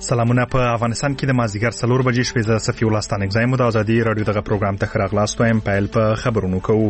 سلامونه. په افغانستان کې د مازیګر 4 بجې شپې ز صفي الله ستانک زایم د ازادي رادیو دغه پروګرام ته خراغلاست وایم. پایل په خبرونو کوو.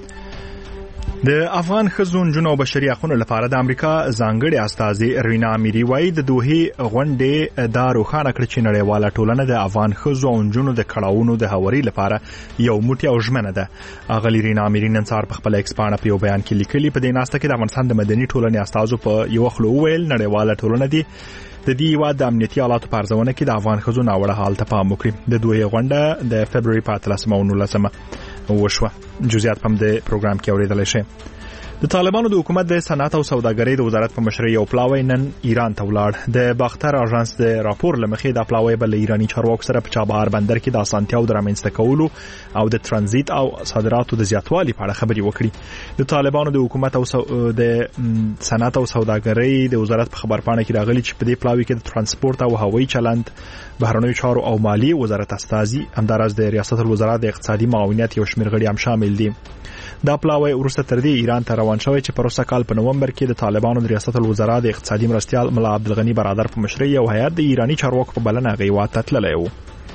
د افغان ښځو نجونو او بشري حقوقو لپاره د امریکا ځانګړي استازي روینا امیری وايي د دوحې غونډې دا روښانه کړ چې نړیواله ټولنه د افغان ښځو او نجونو د کړاوونو د هواري لپاره یو موټی او ژمنه ده. اغلی روینا امیری نن سهار په خپل ایکس پاڼه په یو بیان کې لیکلي په دې ناسته کې د افغانستان د مدني ټولنې استازو په یو خلو ویل نړیواله ټولنه دي د دې هیواد د امنیتي حالاتو په ارزونه کې د افغان ښځو ناوړه حال ته پام وکړي. د دوحې غونډه د فبروري په 13 او 19 وشوه. جزئیات په دې پروګرام کې اوریدل شي. د طالبانو د حکومت د صنعت او سوداګرۍ د وزارت په مشرۍ یو پلاوی نن ایران ته ولاړ. د باختر اژانس د راپور لمخې د پلاوی بل ایرانی چارواکو سره په چابهار بندر کې د اسانتیاو د رامنځته کولو او د ترانزیت او صادراتو د زیاتوالي په اړه خبري وکړي. د طالبانو د حکومت او د صنعت او سوداګرۍ د وزارت په خبرپاڼه کې راغلي چې په دې پلاوی کې د ترانسپورت او هوایي چلند، بهرنیو چارو او مالی وزارت استازي، همدارس د ریاست الوزرا د اقتصادي معاونیت یو شمېر غړي هم شامل دي. دا پلاوی ورسته تر دې ایران ته روان شوی چې پروسه کال په نومبر کې د طالبانو د ریاست الوزرا د اقتصادي مرستيال ملا عبدالغنی برادر په مشرۍ یو هیئت د ایرانی چارواکو په بلنه غیوات تللی و.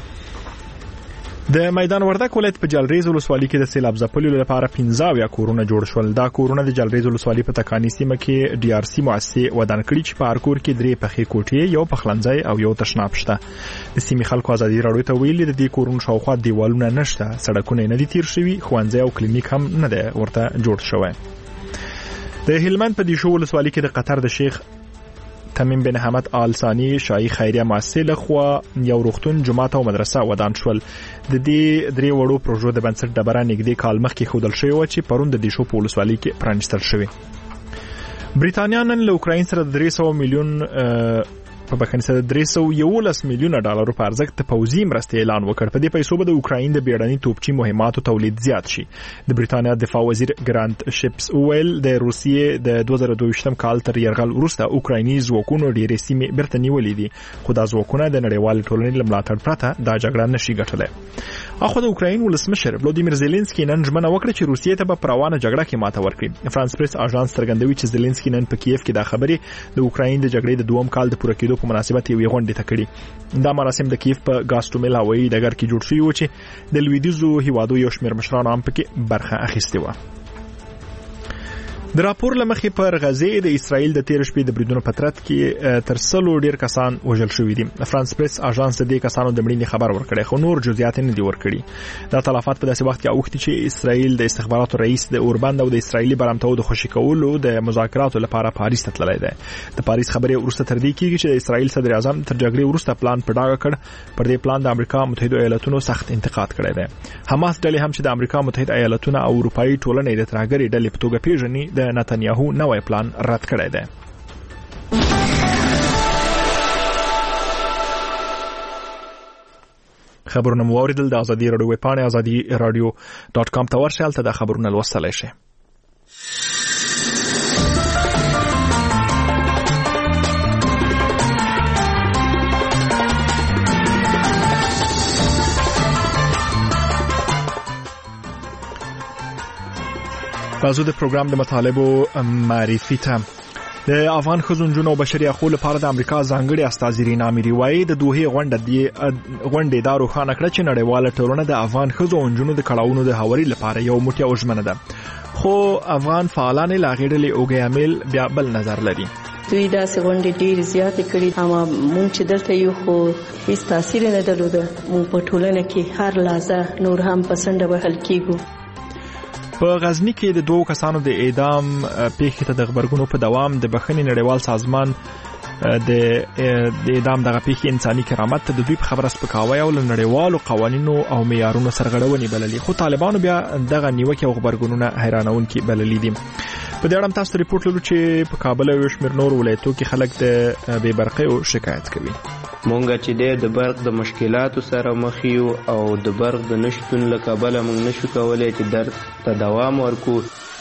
د میدان وردک ولایت په جلریز ولسوالۍ کې د سیلاب ځپلو لپاره 15 کورونه جوړ شول. دا کورونه د جلریز ولسوالۍ په تکانی سیمه کې ډي ار سي مؤسسه ودان کړي چې په هر کور کې 3 پخې کوټې، یو پخلنځي او یو تشناب شته. د سیمې خلکو ازادي راډیو ته ویلي د دې کورونو شاوخوا دیوالونه نشته، سړکونه نه دي تیر شوي، ښوونځي او کلینیک هم نه دی ورته جوړ شوی. د هلمند په دیشو ولسوالۍ کې د قطر د شیخ تمیم بن حمد آل ثانی شاهي خیریه مؤسسه لخوا یو روغتون، جومات او مدرسه ودان شول. د دې 3 وړو پروژو د بنسټ ډبره نږدې کال مخکې ښودل شوی و چې پرون د دیشو په ولسوالۍ کې پرانیستل شوی. بریتانیا نن له اوکراین سره 300 میلیون په بخښنه سره 311 میلیونه ډالر په ارزښت پوځي مرستې اعلان وکړ. په دې پیسو به د اوکراین د بیړني توپچي مهماتو تولید زیات شي. د بریتانیا دفاع وزیر ګرانت شپس ویل د روسیې د 2022 کال تر یرغل وروسته اوکرایني ځواکونو ډېرې سیمې بیرته نیولې دي، خو دا ځواکونه د نړیوال ټولنې له ملاتړ پرته دا جګړه نشي ګټلای. اخو د اوکراین ولسمشر ولودیمیر زيلنسکي نن ژمنه وکړه چې روسیې ته په روانه جګړه کې ماته ورکړي. فرانس پریس اژانس څرګندوي چې زيلنسکي نن په کیف کې دا خبرې د اوکراین د جګړې د 2م کال د پوره کېدو په مناسبت یو غونډه تکړي. دا مراسم د کیف په ګاستومیل هوایي ډګر کې جوړ شوی و چې د لویدیزو هیوادو یو شمېر مشران هم پکې برخه اخیستې و. د راپور لمخې پر غزې د اسرائیل د 13 شپې د بریدونو په ترڅ کې تر 100 ډیر کسان وژل شوي دي. فرانس پریس اژانس د دې کسانو د مړینې خبر ورکړي، خو نور جزئیات نه دي ورکړي. دا تلفات په داسې وخت کې اوختي چې اسرائیل د استخباراتو رئیس د اوربند او د اسرائیلي برامتو د خوشی کولو د مذاکراتو لپاره پاریس ته تللی دی. د پاریس خبرې ورسته تر دې کېږي چې د اسرائیل صدر اعظم تر جګړې ورسته پلان په ډاګه کړ. پر دې پلان د امریکا متحده ایالاتونو سخت انتقاد کړی دی. حماس ډلې هم چې د امریکا متحده ایالاتونو او اروپאי ټولنې د ترهګرۍ ډلې په توګه پیژني د نتنیاهو نوې پلان رد کړی دی. خبرونه مو اوریدل. د ازادي راډیو ویب پاڼه azadi.radio.com ته ورشئ، هلته د خبرونه لوستلی شئ. بازو د پروګرام د مطالبو معرفي ته د افغان ښځو نجونو او بشري حقوقو لپاره د امریکا ځانګړي استازي روینا امیری وايي د دوحې غونډې دا روښانه کړه چې نړیواله ټولنه د افغان ښځو او نجونو د کړاوونو د هواري لپاره یو موټی او ژمنه ده، خو افغان فعالان لا غېړلې اوګې عامل بیا بل نظر لري. دوی داسې غونډې ډېرې زیاتې کړي، اما مونږ چې دلته یو خو هیڅ تاثیر نه درلوده. مونږ په ټولنه کې هر لحظه نور هم پسنده وهل کېږو. په غزنی کې د 2 کسانو د اعدام پیښې ته د خبرګونو په دوام د بخښنې نړیوال سازمان د اعدام دغه پیښې انساني کرامت ته د دوی په خبره سپکاوی او نړیوالو قوانینو او معیارونو سرغړونې بللي، خو طالبانو بیا دغه نیوکې او خبرګونونه حیرانونکي بللي دي. په دې اړه تاسو ریپورت لرو چې په کابل او شمیر نور ولایتو کې خلک د بې برقۍ او شکایت کوي. مونږ چې د برق د مشکلاتو سره مخ یو او د برق د نشټون له کبله مونږ نشو کولای چې درس ته دوام ورکو.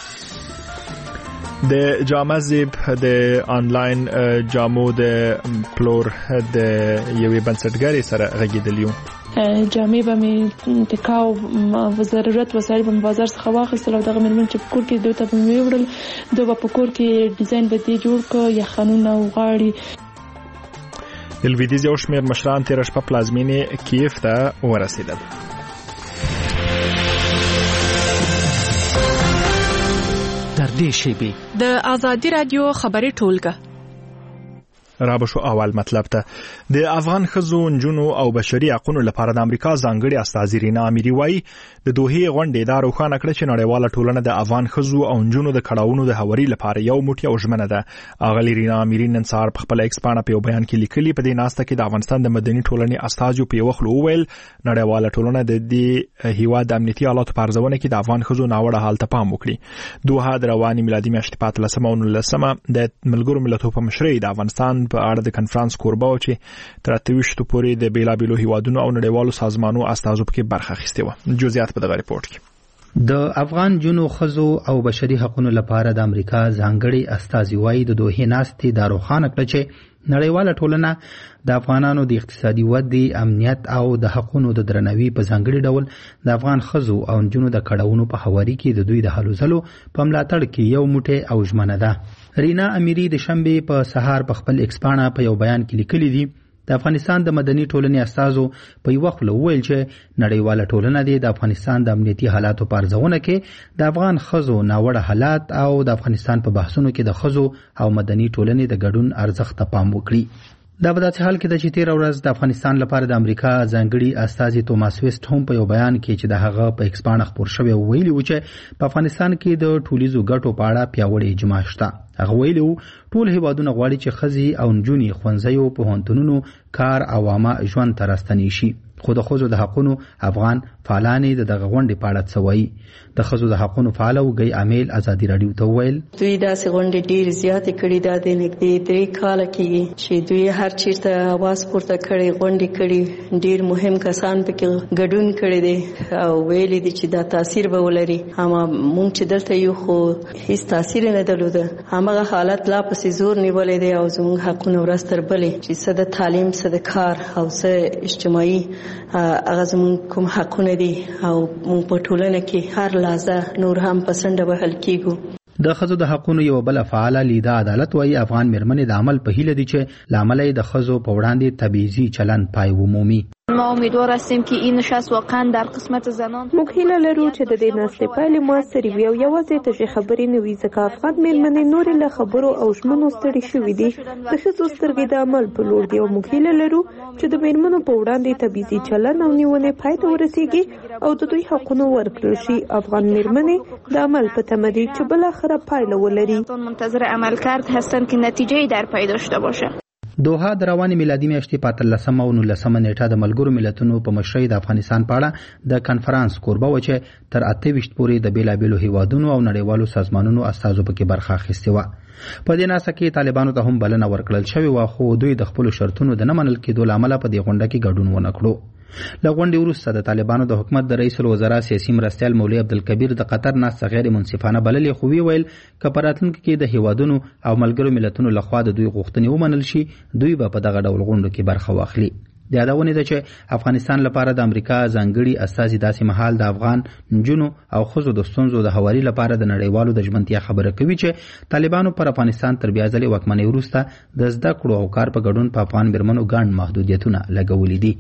د جامع زیب د آنلاین جامو د پلور د یوې بنسټګرې سره غږیدلیو. جامې به مې ټکاو و ضرورت وسایل به بازار څخه واخیستل او دغه مېرمن چې په کور کې دوی ته به مې وړل، دوی به په کور کې ډیزاین به دې جوړ کړ، یخنونه او غاړې. لویدیځ یو شمېر مشران تېره شپه پلازمینې کیف ته ورسېدل. در دې شیبې د آزادي رادیو خبري ټولګه را بشو اول مطلب ته د افغان ښځو نجونو او بشري حقوقو لپاره د امریکا ځانګړي استازي رینا اميري وايي د دوحې غونډې دا روښانه کړه چې نړیواله ټولنه د افغان ښځو او نجونو د کړهونو د هواري لپاره یو موټی او ژمنه ده. اغلی رینا اميري نن سهار په خپل ایکس باندې په بیان کې لیکلي په دې ناسته کې د افغانستان د مدني ټولنې استازي په وخت وویل نړیواله ټولنه د دې هیواد د امنیتي حالاتو په ارزونه کې د افغان ښځو ناوړه حالت ته پام وکړي. دوحه د رواني میلادي میاشتې په 13 د ملګرو ملتونو په مشرۍ د افغانستان په اړه د کنفرانس کوربه و چې تر 28 پورې د بیلابیلو هیوادونو او نړیوالو سازمانونو استازو پکې برخه اخیسته و. جزئیات په دغه ریپورت کې. د افغان جنو خزو او بشري حقوقو لپاره د امریکا ځانګړي استازي وايي د دوحې ناستې د روښانه کړ چې نړیواله ټولنه د افغانانو د اقتصادي ودې، امنیت او د حقوقو د درناوي په ځانګړي ډول د افغان خزو او جنو د کړهونو په هواري کې د دوی د هلو ځلو په ملاتړ کې یو موټی او ژمنه ده. رینا اميري د شنبه په سهار په خپل ایکس باندې په یو بیان کې لیکلي دي د افغانستان د مدني ټولنې استازو په یو وخت وویل چې نړیواله ټولنه د افغانستان د امنیتي حالاتو په ارزونه کې د افغان خزو ناوړه حالات او د افغانستان په بحثونو کې د خزو او مدني ټولنې د ګډون ارزښت ته پام وکړي. دا په داسې حال کې د چې 13 ورځ د افغانستان لپاره د امریکا ځانګړي استازي توماس ویسټ هم په یو بیان کې چې د هغه په ایکس باندې خبر شوی ویلي و چې په افغانستان کې د ټولیزو ګټو په اړه پیاوړی اجماع شته. هغه ویلي ټول هیوادونه غواړي چې ښځې او نجونې ښوونځیو، پوهنتونونو، کار او عامه ژوند ته راستنې شي. خو د ښځو د حقوقو افغان فعالانې دغه غونډې په اړه څه وایي. د ښځو د حقوقو فعال وګي عامل ازادي رادیو ته ویل دوی داسې غونډې ډېر زیاتې کړي دا د نږدې 3 کاله کېږي چې دوی هر چیرته आवाज پورته کړي، غونډې کړي، ډېر مهم کسان پکې ګډون کړي دي او ویلي دي چې دا تاثیر به ولري. اما مونږ چې دلته یو خو هیڅ تاثیر نه درلوده. همغه حالت لا پسې زور نیولې دي او زموږ حقونه ورځ تر بلې چې څه د تعلیم، څه د کار او څه اجتماعي هغه زموږ کوم حقونه دي او مونږ په ټولنه کې هر لحظه نور هم پسنده وهل کیږو. د ښځو د حقوقو یو بل فعال لیدا عدالت وايي افغان مېرمنې د عمل په هیله دي چې لامل د ښځو په وړاندې تبعیضي چلن پای ومومي. ما امیدوار هستیم که این نشست واقعا در قسمت زنان موږ هیله لرو چې د دې ناستې پایلې موثرې وي او یوازې تشې خبرې نه وي ځکه افغان مېرمنې نورې له خبرو او ژمنو ستړي شوي دي. د ښځو سترګې د عمل په لور دي او موږ هیله لرو چې د مېرمنو په وړاندې تبعیضي چلن او نیونې پای ته ورسیږي او د دوی حقونه ورکړل شي. افغان مېرمنې د عمل په تمه دي چې بالاخره پایله ولري. منتظر عمل کرد هستند که نتیجه‌ای در پی داشته باشه. دوحه د رواني میلادي میاشتې په 13 او 19 نیټه د ملګرو ملتونو په مشرۍ د افغانستان په اړه د کنفرانس کوربه و چې تر 28 پورې د بیلابیلو هیوادونو او نړیوالو سازمانونو استازو پکې برخه اخیستې و. په دې ناسه کې طالبانو ته هم بلنه ورکړل شوې و خو دوی د خپل شرطونو د نه منل کېدو لامل په دې غونډه کې ګډون ونه کړو. له غونډې وروسته د طالبانو د حکومت د رئیس الوزرا سیاسي مرستیال مولوي عبدالکبیر د قطر ناسته غیر منصفانه بللې خو ویل که په راتلونکي کې د هیوادونو او ملګرو ملتونو لخوا د دوی غوښتنې ومنل شي دوی به په دغه ډول غونډو کې برخه واخلي. د یادونه ده چې افغانستان لپاره د امریکا ځانګړي استازي داسې مهال د افغان نجونو او ښځو د ستونزو د هواري لپاره د نړیوالو د ژمنتیا خبره کوي چې طالبانو پر افغانستان تر بیا ځلې واکمنۍ وروسته د زده کړو او کار په ګډون په افغان مېرمنو ګڼ محدودیتونه لګولي دي.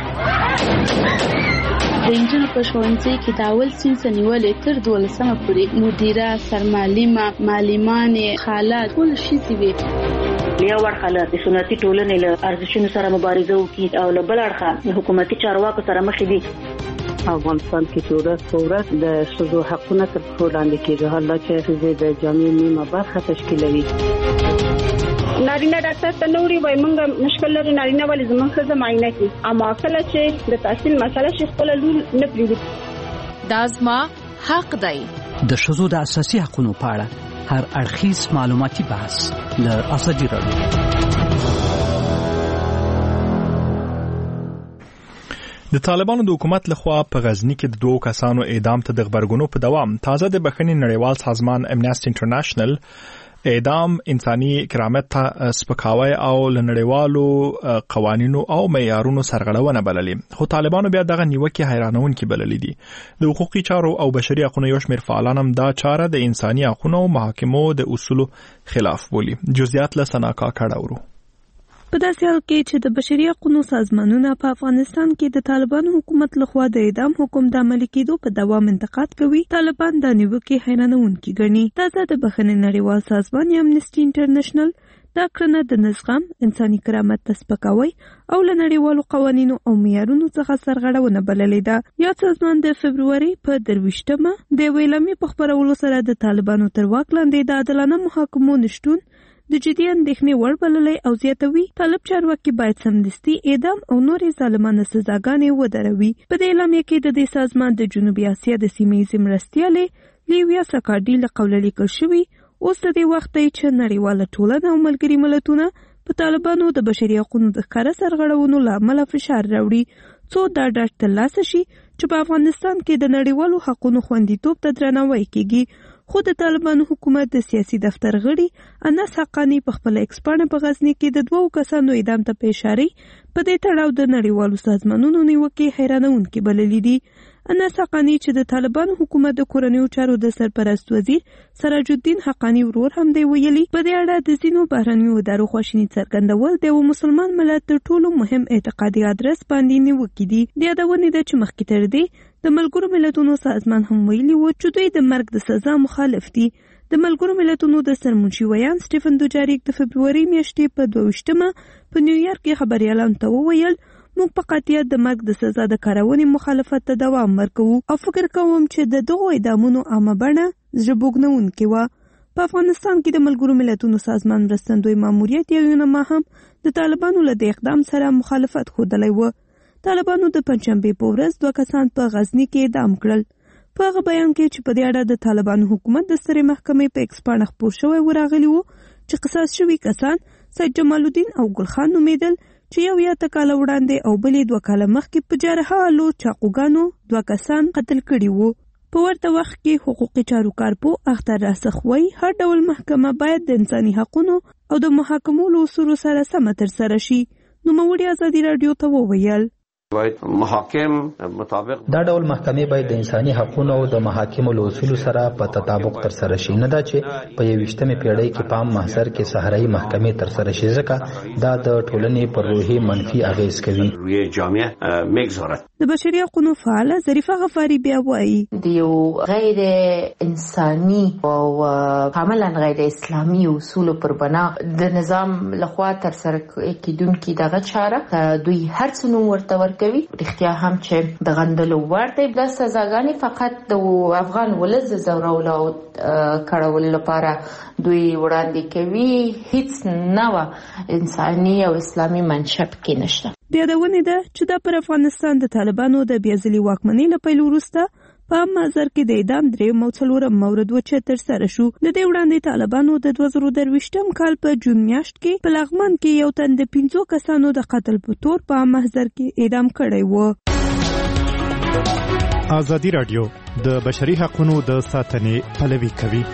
د انجونو په ښوونځي کې د اول صنف نیولې تر 12مه پورې مدیره، سرمعلمه، معلمانې، خالات ټول ښځې وي. یو اړخه له سنتي ټولنې له ارزښتونو سره مبارزه وکړي او له بل اړخه حکومتي چارواکو سره مخ دي. افغانستان کې چې ورځ په ورځ د ښځو حقونه تر پښو لاندې کېږي، حالا چې ښځې د جامعې نیمه برخه تشکیلوي. نارینه ډاکټر ته نوري وای مونږ مشکل لري نارینه ولې زمونږ ښځه معاینه کوي، اما کله چې د تحصیل مسله شي خپل لور نه پریږدي. دا زما حق دی. د ښځو د اساسي حقوقو په اړه هر اړخیز معلوماتي بحث له آزادي رادیو. د طالبانو د حکومت لخوا په غزنی کې د 2 کسانو اعدام ته د خبرګونو په دوام تازه د بخښنې نړیوال سازمان امنیسټي انټرنیشنل اعدام انساني کرامت ته سپکاوی او لنړیوالو قوانینو او معیارونو سرغړونه بللې. خو طالبانو بیا دغه نیوکې حیرانونکې بللې دي. د حقوقي چارو او بشري حقوقو یو شمېر فعالان هم دا چاره د انساني حقوقو او محاکمو د اصولو خلاف بولي. جزئیات له سناکا کړهورو. په داسې حال کې چې د بشري حقوقو سازمانونه په افغانستان کې د طالبانو حکومت لخوا د اعدام حکم د عملي کېدو په دوام انتقاد کوي، طالبان دا نیوکې حیرانوونکې ګڼي. تازه د بخښنې نړیوال سازمان یا امنسټي انټرنیشنل دا کړنه د نظام، انساني کرامت ته سپکاوی او له نړیوالو قوانینو او معیارونو څخه سرغړونه بللې ده. یا سازمان د فبروري په 23مه د یوې اعلامیې په خپرولو سره د طالبانو تر واک لاندې د عادلانه محاکمو نشتون د جدي اندېښنې وړ بللی او زیاتوي طالب چارواکي باید سمدستي اعدام او نورې ظالمانه سزاګانې ودروي. په دې اعلامیه کې د دې سازمان د جنوبي اسیا د سیمهییزې مرستیالې لیویا سکاډي له قوله لیکل شوي، اوس د دې وخت دی چې نړیواله ټولنه او ملګري ملتونه په طالبانو د بشري حقوقو د ښکاره سرغړونو له امله فشار راوړي، څو دا ډاډ ترلاسه شي چې په افغانستان کې د نړیوالو حقوقو خوندیتوب ته درناوی کیږي. خو د طالبانو حکومت د سیاسي دفتر غړي انس حقانی په خپل ایکس پاڼه په غزنی کې د 2 کسانو اعدام ته اشاره په دې تړاو د نړیوالو سازمانونو نیوکې حیرانوونکې بللې دي. انس حقانی چې د طالبانو حکومت د کورنیو چارو د سرپرست وزیر سراج الدین حقانی ورور هم دی ویلي، په دې اړه د ځینو بهرنیو ادارو خواشیني څرګندول د یو مسلمان ملت تر ټولو مهم اعتقادي ادرس باندې نیوکې دي. د یادونې ده چې مخکې تر دې د ملګرو ملتونو سازمان هم ویلي و چې دوی د مرګ د سزا مخالف دي. د ملګرو ملتونو د سرمنشي ویان سټیفن دوجاریک د فبروري میاشتې په 22مه په نیویارک کې خبريالانو ته وویل، موږ په قطعیت د مرګ د سزا د کارونې مخالفت ته دوام ورکوو او فکر کوم چې د دغو اعدامونو عامه بڼه زړه بوږنونکې وه. په افغانستان کې د ملګرو ملتونو سازمان مرستندوی ماموریت یا یونما هم د طالبانو له دې اقدام سره مخالفت ښودلی و. طالبانو د پنجشنبې په ورځ 2 کسان په غزنی کې اعدام کړل. په هغه بیان کې چې په دې اړه د طالبانو حکومت د سترې محکمې په ایکس پاڼه خپور شوی و راغلی و چې قصاص شوي کسان سید جمال الدین او ګلخان نومیدل چې یو یا کاله وړاندې او بلې 2 کاله مخکې په جرحالو چاقوګانو 2 کسان قتل کړي وو. په ورته وخت کې حقوقي چارو کارپو اختر راسخ وایي هر ډول محکمه باید د انساني حقونو او د محاکمو له اصولو سره سمه ترسره شي. نوموړي ازادي راډیو ته وویل، محاکم مطابق دا ډول محکمې باید د انساني حقوقو او د محاکمو له اصولو سره په تطابق ترسره شي، نه دا چې په 21مې پیړۍ کې په عام محضر کې صحرایي محکمې ترسره شي، ځکه دا د ټولنې پر روحي منفي اغیز کوي. روی جامعه میگذارد. د بشري حقوقو فعاله ظریفه غفاری بیا وایي، د یو غیر انساني او کاملا غیر اسلامي اصولو پر بنا د نظام لخوا ترسره کیدونکې دغه چاره دوی هر څه نوم ورته ورکوي. رښتیا هم چې د غندلو وړ دی. دا سزاګانې فقط د افغان ولس د ځورولو او کړولو لپاره دوی وړاندې کوي، هیڅ نوع انساني او اسلامي منشأ پکې نشته. د یادونې ده چې دا پر افغانستان د طالبانو د بیازلي واکمنۍ له پیل وروسته په مازر کې د اعدام 3 او 4 مورد و چې ترسره شو. د دې وړاندې طالبانو د 2023م کال په جون میاشت کې په لغمان کې یو تن د 15 کسانو د قتل په تور په مازر کې اعدام کړی و. ازادي راډیو د بشري حقوقو د ساتنې پلوي کوي.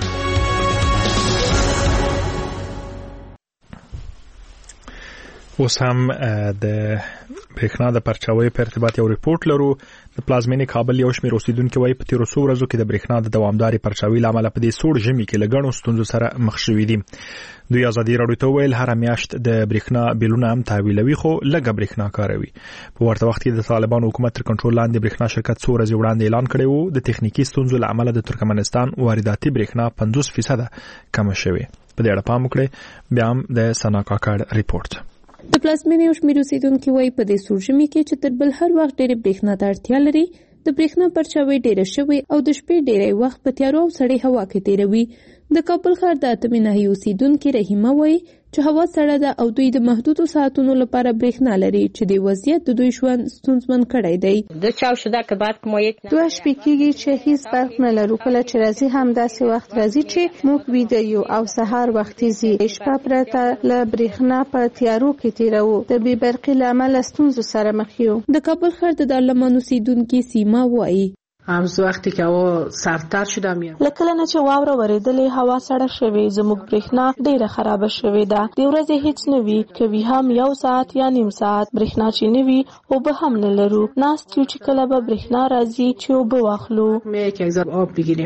اوس هم د برېښنا د پرچاوي په ارتباط یو ریپورت لرو. د پلازمینې کابل یو شمېر اوسیدونکو وايي په تیرو څو ورځو کې د برېښنا د دوامداري پرچاوي لامل په دې سوړ ژمي کې لګڼو ستونزو سره مخ شوي دي. دوی ازادي راډیو ته ویل هر میاشت د برېښنا بیلونه هم تحویلوي خو لږه برېښنا کاروي. په ورته وخت کې د طالبانو حکومت تر کنټرول لاندې برېښنا شرکت څو ورځې وړاندې اعلان کړی و د تخنیکی ستونزو لامل د ترکمنستان وارداتي برېښنا 50% کم شوه. په دې اړه پام وکړئ. بیا هم د سنا کاکړ ریپورت. د پلازمینې او شمېر اوسیدونکو وايي په دې سوړ ژمي کې چې تر بل هر وخت ډېرې برېښنا ته اړتیا لري، د برېښنا پرچاوي ډېره شوې او د شپې ډېری وخت په تیارو او سړې هوا کې تیروي. د کابل ښار د 8مې ناحیې اوسیدونکې رحیمه وايي چې هوا سړه ده او دوی د محدودو ساعتونو لپاره برېښنا لري چې د وضعیت د دوی ژوند ستونزمن کړی دی. دوه شپې کېږي چې هیڅ برق نه لرو، کله چې راځي هم داسې وخت راځي چې موږ ویده یو او سهار وختي ځي. شپه پرته له برېښنا په تیارو کې تیروو، د بې برقۍ له امله ستونزو سره مخ یو. د کابل ښار د دارالمان اوسیدونکې سیما وايي همز وقتی که هوا سردتر شده میاد. لکه نه چې واوره ورېدلې هوا سړه شوې، زموږ برېښنا ډیره خراب شوې ده. د ورځې هیڅ نه وي، کوي هم 1 ساعت یا نیم ساعت. برېښنا چې نه وي او به هم نه لرو. ناست یو چې کله به برېښنا راځي چې او به واخلو. یک ذره آب بگیریم.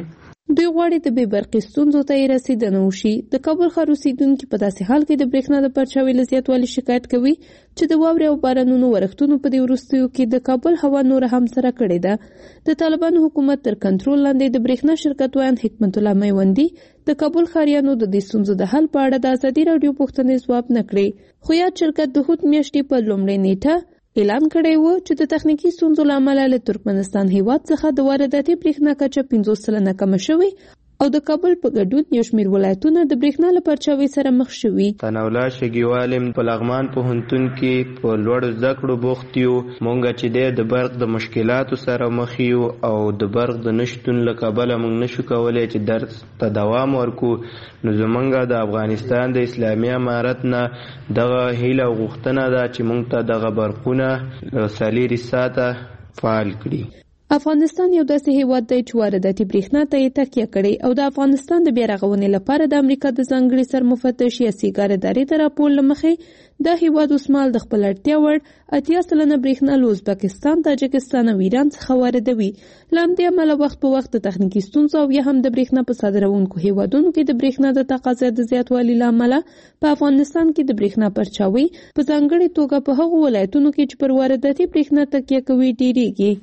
دوی غواړي د بې برقي ستونزو ته یې رسیدنه وشي. د کابل ښار اوسیدونکي په داسې حال کې د برېښنا د پرچاوي له زیاتوالي شکایت کوي چې د واورې او بارانونو ورښتونو په دې وروستیو کې د کابل هوا نوره هم سره کړې ده. د طالبانو حکومت تر کنټرول لاندې د برېښنا شرکت ویان حکمت الله میوندي د کابل ښاریانو د دې ستونزو د حل په اړه د ازادي راډیو پوښتنې ځواب نه کړې، خو یاد شرکت د هوت میاشتې په لومړۍ نیټه اعلان کړی و چې د تخنیکی ستونزو له امله له ترکمنستان هیواد څخه د وارداتي برېښنا کچه 50% کمه شوې او د کابل په ګډون یو شمېر ولایتونه د برېښنا له پرچاوي سره مخ شوي. ثناءالله شګیوال په لغمان پوهنتون کې په لوړ زده کړو بوخت یو. مونږ چې د برق د مشکلاتو سره مخ یو او د برق د نشتون له کبله مونږ نشو کولی چې درس ته دوام ورکو. نو زمونږ د افغانستان د اسلامي امارت نه دغه هیله او غوښتنه ده چې مونږ ته دغه برقونه څلېرې ساعته فعال کړي. افغانستان یو داسې هیواد دی چې وارداتي برېښنا ته یې تکیه کړې او د افغانستان د بیا رغونې لپاره د امریکا د ځانګړي سرمفتش یا سیګار ادارې د راپور له مخې د هیواد اوسمهال د خپل اړتیا وړ 80% برېښنا له ازبکستان، تاجکستان او ایران څخه واردوي. له همدې امله وخت په وخت د تخنیکي ستونزو او یا هم د برېښنا په صادروونکو هیوادونو کې د برېښنا د تقاضا د زیاتوالي له امله په افغانستان کې د برېښنا پرچاوي په ځانګړې توګه په هغو ولایتونو کې چې پر وارداتي برېښنا تکیه کوي ډېریږي.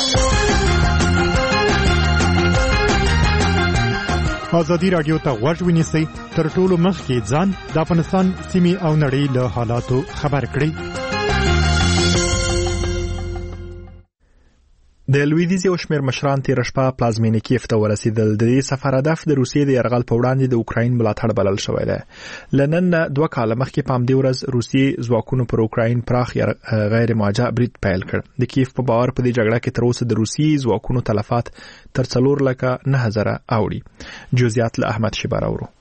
ازادي راډیو ته غوږ ونیسئ، تر ټولو مخکې ځان د افغانستان سیمې او نړۍ له حالاتو خبر کړئ. د لویدیځ یو شمېر مشران تېره شپه پلازمینې کیف ته ورسېدل. د دې سفر هدف د روسیې د یرغل په وړاندې د اوکراین ملاتړ بلل شوی دی. له نن 2 کاله مخکې په همدې ورځ روسیې ځواکونو پر اوکراین پراخ غیر موجه برید پیل کړ. د کیف په باور په دې جګړه کې تر اوسه د روسیې ځواکونو تلفات تر 4,09,000 اوړي. جزئیات له احمد شیبه راوړو.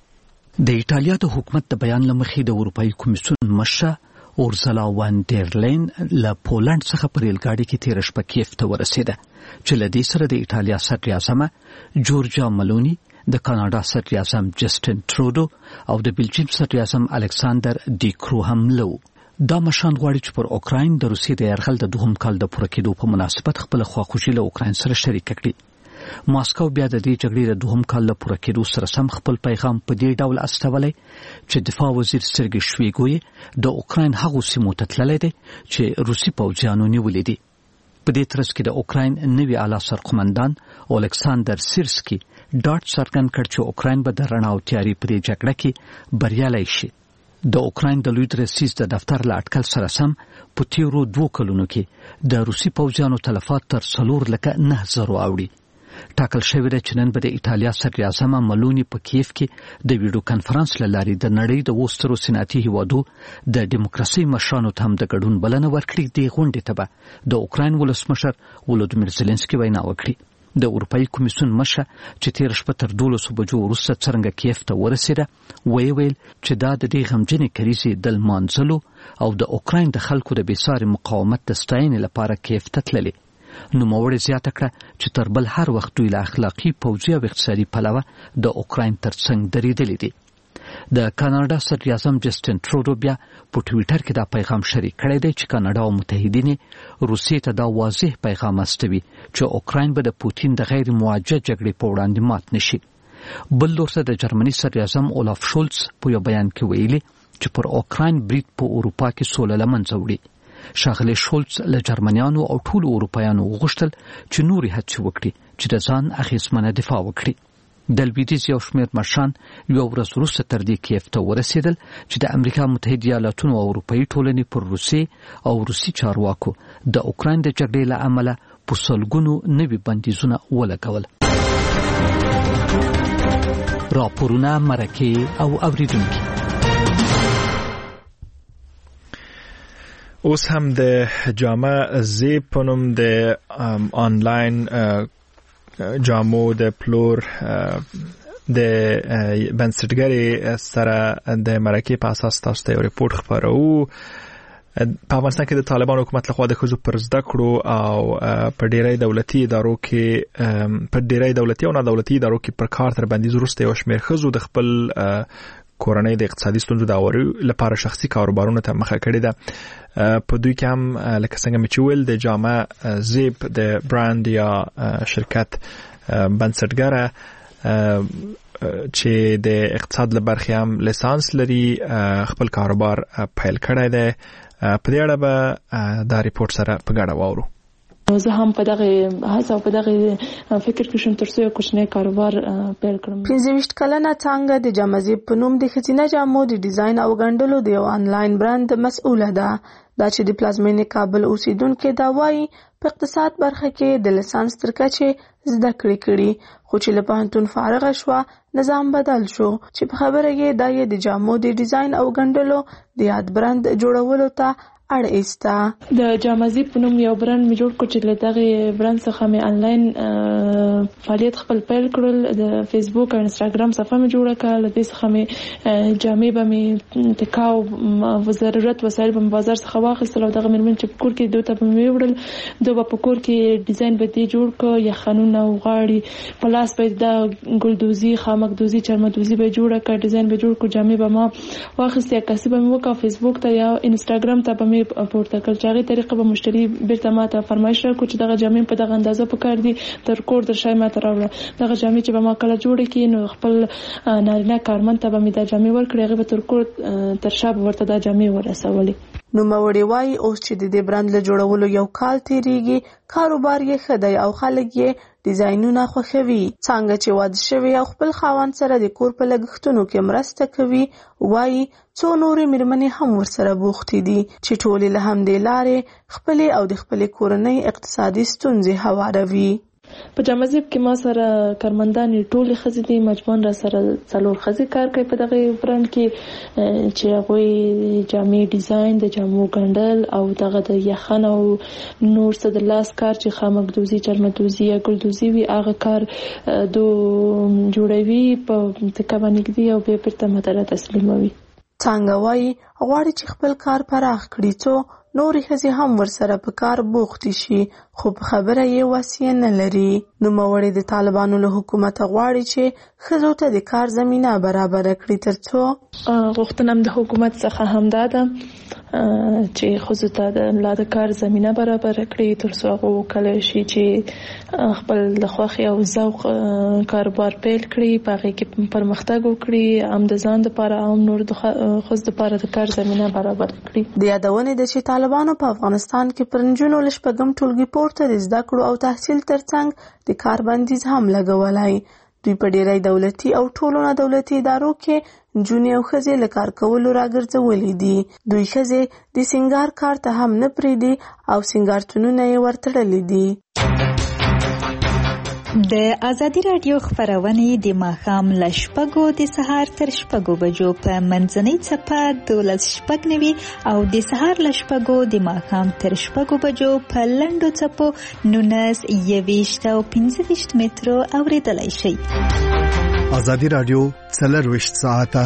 د ایټالیا د حکومت د بیان له مخې د اروپایي کمیسیون مشره اورسلا وان ډیر لین له پولند څخه په ریل ګاډي کې تېره شپه کیف ته ورسېده چې له دې سره د ایټالیا صدر اعظم جورجیا ملونی، د کاناډا صدر اعظم جسټن ټرودو او د بلجیم صدر اعظم الکساندر ډي کرو هم لو. دا مشران غواړي چې پر اوکراین د روسیې د یرغل د 2 کال د پوره کېدو په مناسبت خپل خواخوږي له اوکراین سره شریک کړي. ماسکو بیا د دې جګړې د 2 کال د پوره کېدو سره سم خپل پیغام په دې ډول استولی چې دفاع وزیر سرګی شویګو د اوکراین هغو سیمو ته تللی دی چې روسي پوځیانو نیولې دي. په دې ترڅ کې د اوکراین نوي اعلی سرقمندان الکساندر سیرسکي ډاټ څرګند کړ چې اوکراین به د رڼا او تیاري په دې جګړه کې بریالی شي. د اوکراین د لوی رئیس د دفتر له اټکل سره سم په تیرو 2 کلونو کې د روسي پوځیانو تلفات تر 4,09,000 اوړي. ټاکل شوی دی چې نن به د ایټالیا صدر اعظم ملونی په کیف کې د ویډیو کانفرنس له لارې د نړۍ د وسترو صنعتي هیوادو د دیموکراسي مشرانو ته هم د ګډون بلنه ورکړي. د غونډې ته به د اوکراین ولسمشر ولودیمیر زيلنسکي وینا وکړي. د اروپایي کمیسیون مشر چې تېره شپه تر 12 بجو وروسته څرنګه کیف ته ورسېده ویل چې دا د دې غمجنې کریزې د لمانځلو او د اوکراین د خلکو د بېساري مقاومت د ستاینې لپاره کیف ته تللي. نوموړي زیاته کړه چې تر بل هر وخت دوی له اخلاقي، پوځي او اقتصادي پلوه د اوکراین ترڅنګ درېدلي دي. د کاناډا صدر اعظم جسټن ټرودو بیا په ټویټر کې دا پیغام شریک کړی دی چې کاناډا او متحدین روسیې ته دا واضح پیغام استوي چې اوکراین به د پوتین د غیر موجه جګړې په وړاندې مات نشي. بل لورته د جرمني صدر اعظم اولاف شولز په یو بیان کې ویلي چې پر اوکراین برید په اروپا کې سوله له منځه وړي. ښاغلی شولز له جرمنیانو او ټولو اروپایانو وغوښتل چې نورې هڅې وکړي چې د ځان اغېزمنه دفاع وکړي. د لویدیځ یو شمېر مشران یوه ورځ وروسته تر دې کیف ته ورسېدل چې د امریکا متحده ایالاتونو او اروپایي ټولنې پر روسیې او روسي چارواکو د اوکراین د جګړې له امله په سلګونو نوي بندیزونه ولګول. راپورونه، مرکې او اوریدونکي. اوس هم د جامه زیب په نوم د آنلاین جامو د پلور د بنسټګرۍ سره د مرکې په اساس تاسو ته یو ریپورت خپروو. په افغانستان کې د طالبان حکومت لخوا د ښځو پر زده کړو او په ډیری دولتي ادارو او نادولتي ادارو کې پر کار تر بندیز وروسته یو شمېر ښځو د خپل کورنۍ د اقتصادي ستونزو د هواري لپاره شخصي کاروبارونو ته مخه کړې ده. په دوی کې هم لکه څنګه مې چې ویل د جامه زیب د برانډ یا شرکت بنسټګره چې د اقتصاد لبرخې هم لیسانس لري خپل کاروبار پیل کړی دی. په دې اړه به دا ریپورت سره په ګډه واورو. زه هم په دغه هڅه او په دغه فکر کې شوم ترڅو یو کوچنی کاروبار پیل کړم. 25 کلنه څنګه د جامزیب په نوم د ښځینه جامو د ډیزاین او ګنډلو د یو آنلاین برند مسؤله ده. دا چې د پلازمینې کابل اوسیدونکو دا وایي په اقتصاد برخه کې د لیسانس تر کچې زده کړې خو چې له پوهنتون فارغه شوه نظام بدل شو چې په خبره یې دا یې د جامو د ډیزاین او ګنډلو د یاد برند جوړولو ته اړ ایستا. د جامزیب په نوم یو برند مې جوړ کړ چې له دغه برند څخه مې آنلاین فعالیت خپل پیل کړل. د فیسبوک او انستګرام صفحه مې جوړه کړل. د دې څخه مې جامې به مې تکاو او ضرورت وسایل په بازار څخه واخیستل او دغه مېرمن چې په کور کې دوی ته مې وړل دوی په کور کې ډیزاین به دې جوړ کړ یا خانونه او غاړي په لاس به د ګلدوزي خامکدوزي چرمدوزي به جوړه کړ ډیزاین به جوړ کړ جامې به ما واخیستې کسب مې وکړ فیسبوک ته یا انستګرام ته به پورته کړ چې هغه طریقه به مشتری بیرته ماته فرمایش راکړي چې دغه جامې په دغه اندازه پکار دي تر کور در شای ماته راوړه. دغه جامې چې به ما کله جوړه کړي نو خپل نارینه کارمند ته به مې دا جامې ورکړي هغه به تر کور تر شاب ورته دا جامې ورسولې. نو موري وای اوس چې د دې برند له جوړولو یو کال تیریږي کاروبار یې خدای او خلک یې ډیزاینونه خوښوي. څنګه چې واده شوی او خپل خاوند سره د کور په لګښتونو کې مرسته کوي وای څو نورې مېرمنې هم ورسره بوختې دي چې ټولې له همدې لارې خپل او د خپل کورنۍ اقتصادي ستونزې هواروي. په جامزیب کې ما سره کارمندان ټول خزې دي مجموعاً را سره 4 خزې کار کوي په دغه برند کې چې هغه جامې ډیزاین د جامو ګنډل او دغه د یخن او نور څه د لاس کار چې خامکدوزي چرمدوزي یا ګلدوزي وي هغه کار دو جوړوي په تکوانګ دي او به پرته ماته تسلیموي. څنګه وایي غواړي چې خپل کار پراخ کړي څو نورې ښځې هم ورسره په کار بوختې شي خو په خبره یې وسیه نه لري. نوموړې د طالبانو له حکومته غواړي چې ښځو ته د کار زمینه برابره کړي ترڅو غوښتنه د حکومت څخه همدا ده چې ښځو ته د کار زمینه برابره کړي ترڅو هغه وکولای شي چې خپل د خوښۍ او ذوق کاروبار پیل کړي په هغې کې پرمختګ وکړي هم د ځان دپاره او نور د ښځو دپاره د کار زمینه برابره کړي. د یادونې ده چې طالبانو په افغانستان کې پر نجونو له 6 ټولګي پورته د زده کړو او تحصیل ترڅنګ د کار بندیز هم لګولای. دوی په ډیری دولتي او ټولو نه دولتي ادارو کې نجونې او ښځې له کار کولو راګرځولې دي. دوی ښځې د سینګار کار ته هم نه پرېږدي او سینګارتونونه یې ورتړلي دي. د ازادي رادیو خبرونه د ماښام له 6 د سهار تر 6 بجو په منځنۍ څپه 12:09 او د سهار له 6 د ماښام تر 6 بجو په لنډو څپو 19 21 او 25 مترو اوریدلای شئ. ازادي رادیو 24 ساعته.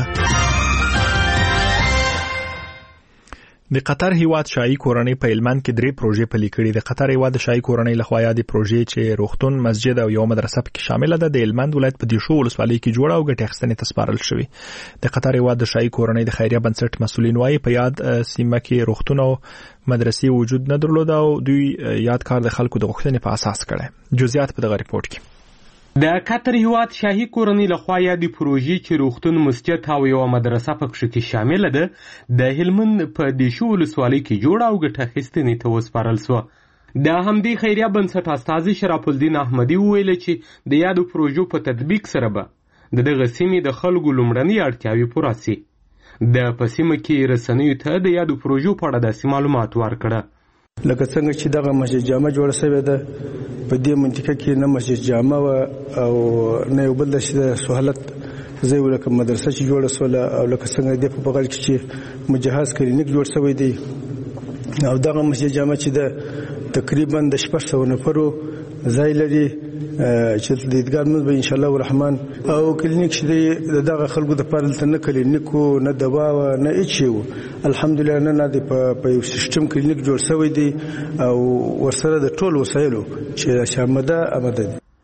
د قطر هیواد شاهي کورنۍ په هلمند کې 3 پروژې پلي کړې. د قطر هیواد شاهي کورنۍ لخوا یادې پروژې چې روغتون، مسجد او یو مدرسه پکې شامل ده د هلمند ولایت په دیشو ولسوالۍ کې جوړه او ګټه اخیستنې ته سپارل شوې. د قطر هیواد د شاهي کورنۍ د خیریه بنسټ مسؤلین وايي په یاد سیمه کې روغتون او مدرسې وجود نه درلود او دوی یاد کار د خلکو د غوښتنې په اساس کړي. جزئیات په دغه ریپورت کې. د قطر هیواد شاهي کورنۍ لخوا یادې پروژې چې روغتون، مسجد او یو مدرسه پکې کې شامل ده د هلمند په دیشو ولسوالۍ کې جوړه او ګټه اخیستنې ته وسپارل شو. د همدې خیریه بنسټ استازي شرف الدین احمدي وویل چې د یادو پروژو په تطبیق سره به دغه سیمې د خلکو لومړنۍ اړتیاوې پوره شي. د پسیمه کې رسنیو ته د یادو پروژو په اړه داسې معلومات ورکړه. لکه څنګه چې دغه مسجد جامع جوړه شوې ده په دې منطقه کې نه مسجد جامع او نه یو بل د سہولت زي ولکه مدرسه چې جوړه سوله او لکه څنګه د په بغل کې چې مجهز کلینیک جوړ شوی دی او دغه مسجد جامع چې ده تقریبا د 600 نفرو ځای لري چې د دیدګار موږ به ان شاء الله الرحمن او کلینیک چې دغه خلکو د پاره نه کلینیکو نه دوا نه هیڅ الحمدلله نه د په یو سیستم کلینیک جوړ شوی دی او ورسره د ټولو وسایلو چې شامده دي.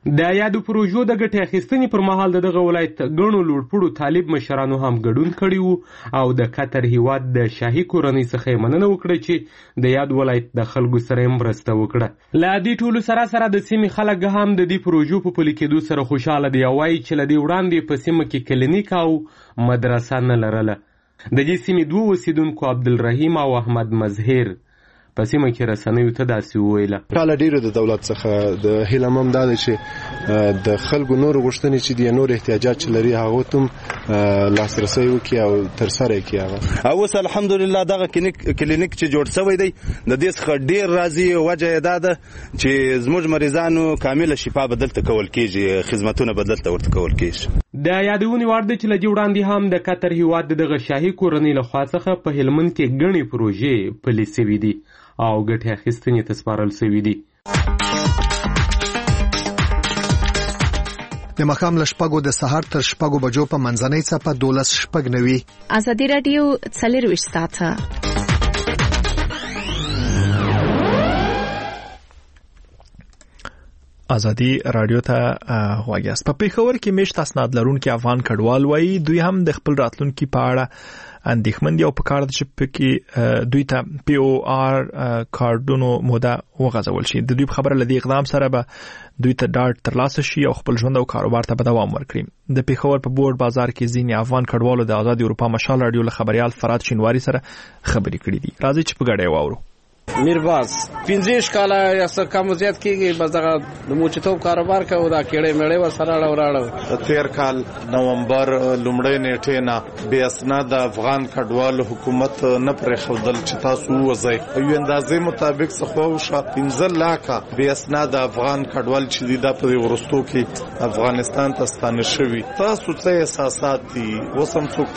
د یادو پروژو د ګټې اخیستنې پر مهال دغه ولایت ګڼو لوړپوړو طالب مشرانو هم ګډون کړی وو او د قطر هیواد د شاهي کورنۍ څخه یې مننه وکړه چې د یاد ولایت د خلکو سره یې مرسته وکړه. له دې ټولو سره د سیمې خلک هم د دې پروژو په پلي کېدو سره خوشحاله دي او وایي چې له دې وړاندې په سیمه کې کلینیک او مدرسه نه لرله. د دې سیمې دوه اوسیدونکو عبدالرحیم او احمد مظهر په سیمه کې رسنیو ته داسې وویله. کله ډیرو د دولت څخه د هیله مم دا دی چې د خلکو نور غوښتنې چې د نور احتیاجات چې لري هغه ته لاسرسي وکړي او ترسره کړي هغه. اوس الحمدلله دغه کلینیک چې جوړ شوی دی د دې څخه ډیر راضي. وجه یې دا ده چې زموږ مریضانو کامله شفا بدلته کول کیږي، خدمتونه بدلته ورته کول کیږي. د یادونې وړ ده چې له دې وړاندې هم د قطر هیواد دغه شاهي کورنۍ لخوا څخه په هلمند کې ګڼې پروژې پلي سوي دي او ګټې اخیستنې ته سپارل سوي دي. د ماښام له 6 د سهار تر 6 بجو په منځنۍ څپه 12:09. ازادي راډیو 24 ساعته. ازادي راډیو ته غواګاست. په پیښور کې میشت اسناد لرونکي افغان کډوال وایي دوی هم د خپل راتلونکي په اړه اندېښمن دي او په کار ده چې پکې دوی ته POR کارډونو موده وغځول شي. د دوی په خبره لدی اقدام سره به دوی ته ډاډ ترلاسه شي او خپل ژوند او کاروبار ته به دوام ورکړي. د پیښور په بورډ بازار کې ځینې افغان کډوالو د آزاد اروپا مشال رادیو له خبريال فراد شینواری سره خبرې کړې دي. راځي چې په ګډه واورو. میرباز 15 کاله یا څه کم زیات کېږي بس دغه د موچتوب کاروبار کوي دا کېړې مېړې ورسره راوړل. 13 کال نومبر لومړۍ نیټې نه بې اسناد افغان کډوال حکومت نه پرې خودل چې تاسو وځي. یو اندازې مطابق څخه 15 لک بې اسناد افغان کډوال چې د په ورستو کې افغانستان ته ستانه شوي. تاسو څه احساسات دي؟ وسم څوک